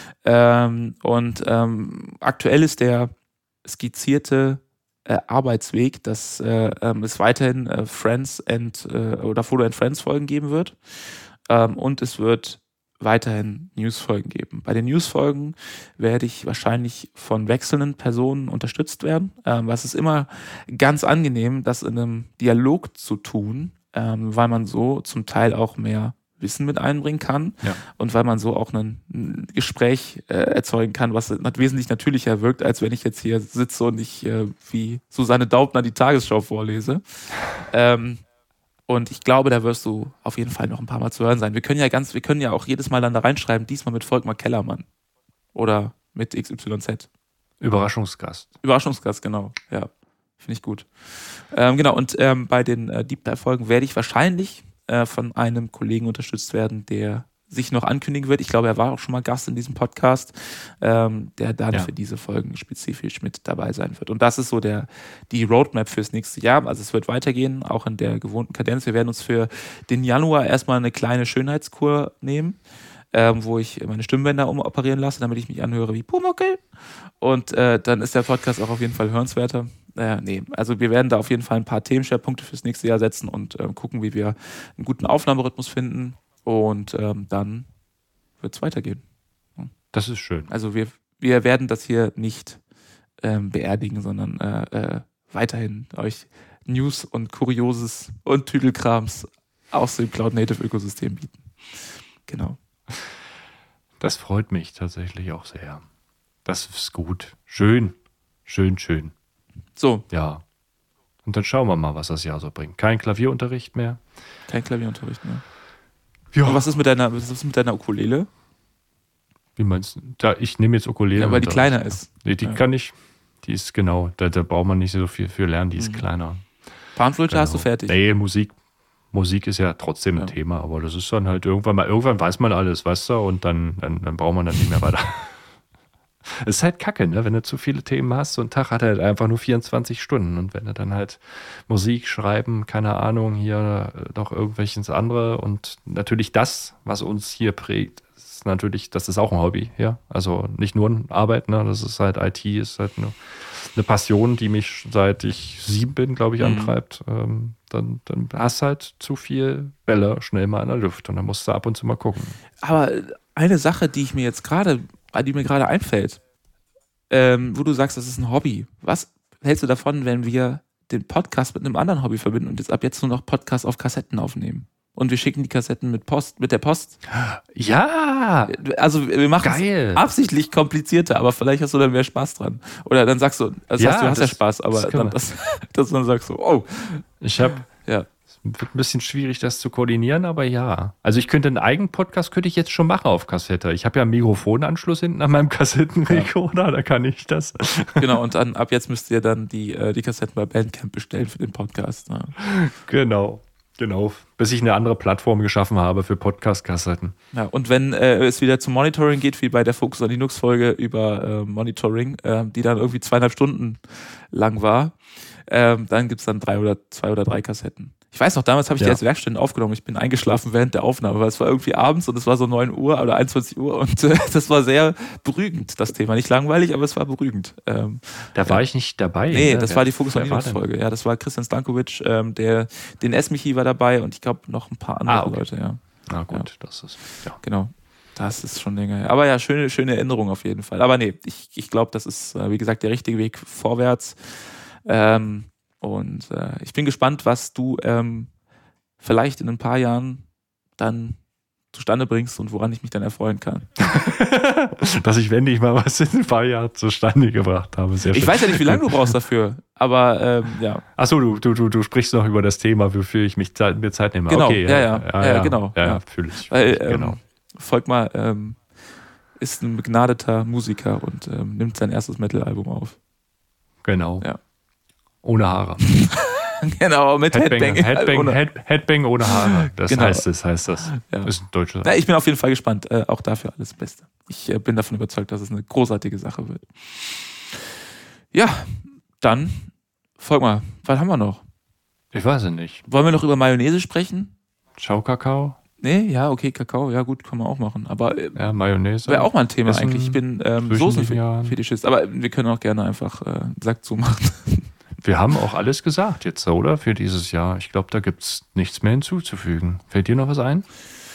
Ähm, und ähm, aktuell ist der skizzierte äh, Arbeitsweg, dass äh, ähm, es weiterhin äh, Friends and äh, oder Photo and Friends Folgen geben wird. Ähm, und es wird weiterhin Newsfolgen geben. Bei den Newsfolgen werde ich wahrscheinlich von wechselnden Personen unterstützt werden. Ähm, was ist immer ganz angenehm, das in einem Dialog zu tun, ähm, weil man so zum Teil auch mehr Wissen mit einbringen kann Ja. und weil man so auch ein, ein Gespräch äh, erzeugen kann, was nat- wesentlich natürlicher wirkt, als wenn ich jetzt hier sitze und ich äh, wie Susanne Daubner die Tagesschau vorlese. Ähm, Und ich glaube, da wirst du auf jeden Fall noch ein paar Mal zu hören sein. Wir können ja ganz, wir können ja auch jedes Mal dann da reinschreiben, diesmal mit Volkmar Kellermann. Oder mit X Y Z. Überraschungsgast. Überraschungsgast, genau. Ja, finde ich gut. Ähm, genau, und ähm, bei den äh, Deep Dive-Folgen werde ich wahrscheinlich äh, von einem Kollegen unterstützt werden, der sich noch ankündigen wird. Ich glaube, er war auch schon mal Gast in diesem Podcast, ähm, der dann Ja. für diese Folgen spezifisch mit dabei sein wird. Und das ist so der, die Roadmap fürs nächste Jahr. Also es wird weitergehen, auch in der gewohnten Kadenz. Wir werden uns für den Januar erstmal eine kleine Schönheitskur nehmen, ähm, wo ich meine Stimmbänder umoperieren lasse, damit ich mich anhöre wie Pumuckl. Und äh, dann ist der Podcast auch auf jeden Fall hörenswerter. Äh, nee, also wir werden da auf jeden Fall ein paar Themenschwerpunkte fürs nächste Jahr setzen und äh, gucken, wie wir einen guten Aufnahmerhythmus finden. Und ähm, dann wird es weitergehen. Das ist schön. Also wir, wir werden das hier nicht ähm, beerdigen, sondern äh, äh, weiterhin euch News und Kurioses und Tüdelkrams aus dem Cloud-Native-Ökosystem bieten. Genau. Das freut mich tatsächlich auch sehr. Das ist gut. Schön. Schön, schön. So, Ja. Und dann schauen wir mal, was das Jahr so bringt. Kein Klavierunterricht mehr. kein Klavierunterricht mehr. Ja. Und was ist mit deiner, was ist mit deiner Ukulele? Wie meinst du? Da, ich nehme jetzt Ukulele. Ja, weil die und- kleiner ist. Nee, die Ja. kann ich. Die ist genau. Da, da braucht man nicht so viel für lernen. Die ist Mhm. kleiner. Panflöte hast du Genau. fertig. Nee, Musik. Musik ist ja trotzdem ein Ja. Thema, aber das ist dann halt irgendwann mal, irgendwann weiß man alles, weißt du, und dann, dann, dann braucht man dann nicht mehr weiter. Es ist halt kacke, ne? Wenn du zu viele Themen hast, so ein Tag hat halt einfach nur vierundzwanzig Stunden und wenn du dann halt Musik schreiben, keine Ahnung, hier äh, noch irgendwelches andere und natürlich das, was uns hier prägt, ist natürlich, das ist auch ein Hobby, ja, also nicht nur eine Arbeit, ne? Das ist halt I T, ist halt eine, eine Passion, die mich seit ich sieben bin, glaube ich, Mhm. antreibt. Ähm, dann, dann hast du halt zu viel Bälle schnell mal in der Luft und dann musst du ab und zu mal gucken. Aber eine Sache, die ich mir jetzt gerade, die mir gerade einfällt, ähm, wo du sagst, das ist ein Hobby. Was hältst du davon, wenn wir den Podcast mit einem anderen Hobby verbinden und jetzt ab jetzt nur noch Podcasts auf Kassetten aufnehmen? Und wir schicken die Kassetten mit Post, mit der Post. Ja, Also wir machen geil. es absichtlich komplizierter, aber vielleicht hast du dann mehr Spaß dran. Oder dann sagst du, das Ja, heißt, du hast ja das- Spaß, aber das können dann, wir. das, dass du dann sagst so, oh, Ich habe ja. Es wird ein bisschen schwierig, das zu koordinieren, aber ja. Also ich könnte einen eigenen Podcast könnte ich jetzt schon machen auf Kassette. Ich habe ja einen Mikrofonanschluss hinten an meinem Kassettenrekorder, da kann ich das. Genau, und dann ab jetzt müsst ihr dann die, äh, die Kassetten bei Bandcamp bestellen für den Podcast. Ja. Genau, genau. Bis ich eine andere Plattform geschaffen habe für Podcast-Kassetten. Ja, und wenn äh, es wieder zum Monitoring geht, wie bei der Focus on Linux-Folge über äh, Monitoring, äh, die dann irgendwie zweieinhalb Stunden lang war, ähm, dann gibt es dann drei oder zwei oder drei Kassetten. Ich weiß noch, damals habe ich Ja. die als Werkstätten aufgenommen. Ich bin eingeschlafen während der Aufnahme, weil es war irgendwie abends und es war so neun Uhr oder einundzwanzig Uhr und äh, das war sehr beruhigend, das Thema. Nicht langweilig, aber es war beruhigend. Ähm, Da war ich nicht dabei. nee, ne? das Wer- war die Focus on wer war denn? Linux-Folge. Ja, das war Christian Stankovic, ähm, der, den S-Michi war dabei und ich glaube noch ein paar andere Ah, okay. Leute, ja. Na gut, das ist. Ja. Genau. Das ist schon länger her. Aber ja, schöne, schöne Erinnerung auf jeden Fall. Aber nee, ich, ich glaube, das ist, äh, wie gesagt, der richtige Weg vorwärts. Ähm, und äh, ich bin gespannt, was du ähm, vielleicht in ein paar Jahren dann zustande bringst und woran ich mich dann erfreuen kann. Dass ich, wenn ich mal was in ein paar Jahren zustande gebracht habe. Sehr Ich schön. weiß ja nicht, wie lange du brauchst dafür, aber ähm, ja. Achso, du, du, du, du sprichst noch über das Thema, wofür ich mich Zeit, mir Zeit nehme. Genau, okay, ja, ja, ja, genau, Ja, ja. ja. fühle ich. Fühl Weil ich ähm, genau. Volkmar ähm, ist ein begnadeter Musiker und ähm, nimmt sein erstes Metal-Album auf. Genau. Ja. Ohne Haare. genau, mit Headbang, Headbang. Headbang, ohne, Head, Headbang ohne Haare. Das Genau. heißt es, heißt das. Ja. Ist ein deutscher. Na, ich bin auf jeden Fall gespannt. Äh, auch dafür alles Beste. Ich äh, bin davon überzeugt, dass es eine großartige Sache wird. Ja, dann, folg mal, was haben wir noch? Ich weiß es nicht. Wollen wir noch über Mayonnaise sprechen? Ciao, Kakao. Nee, ja, okay, Kakao, ja gut, kann man auch machen. Aber äh, Ja, Mayonnaise. wäre auch mal ein Thema Essen eigentlich. Ich bin ähm, zwischen den Jahren. Soßenfetischist, aber wir können auch gerne einfach äh, einen Sack zumachen. Wir haben auch alles gesagt jetzt, oder? Für dieses Jahr. Ich glaube, da gibt es nichts mehr hinzuzufügen. Fällt dir noch was ein?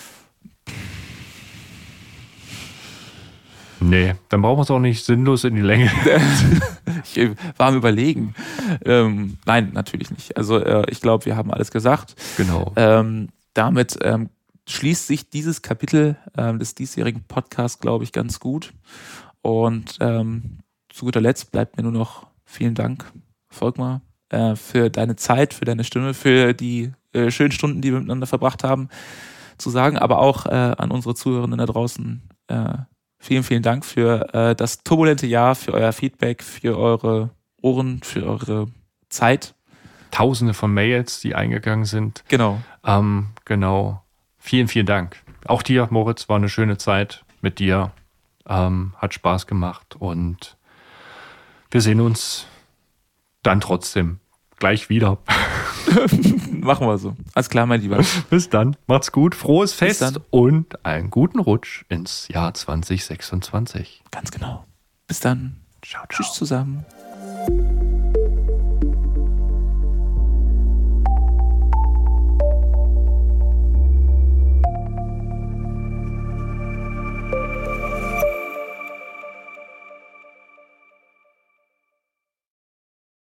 Nee, dann brauchen wir es auch nicht sinnlos in die Länge. Ich war am Überlegen. Ähm, nein, natürlich nicht. Also äh, ich glaube, wir haben alles gesagt. Genau. Ähm, damit ähm, schließt sich dieses Kapitel ähm, des diesjährigen Podcasts, glaube ich, ganz gut. Und ähm, zu guter Letzt bleibt mir nur noch vielen Dank, Volkmar, äh, für deine Zeit, für deine Stimme, für die äh, schönen Stunden, die wir miteinander verbracht haben, zu sagen, aber auch äh, an unsere Zuhörerinnen da draußen äh, vielen, vielen Dank für äh, das turbulente Jahr, für euer Feedback, für eure Ohren, für eure Zeit. Tausende von Mails, die eingegangen sind. Genau. Ähm, genau. Vielen, vielen Dank. Auch dir, Moritz, war eine schöne Zeit mit dir. Ähm, hat Spaß gemacht und wir sehen uns dann trotzdem gleich wieder. Machen wir so. Alles klar, mein Lieber. Bis dann. Macht's gut. Frohes Bis Fest dann. und einen guten Rutsch ins Jahr zwanzig sechsundzwanzig. Ganz genau. Bis dann. Ciao, ciao. Tschüss zusammen.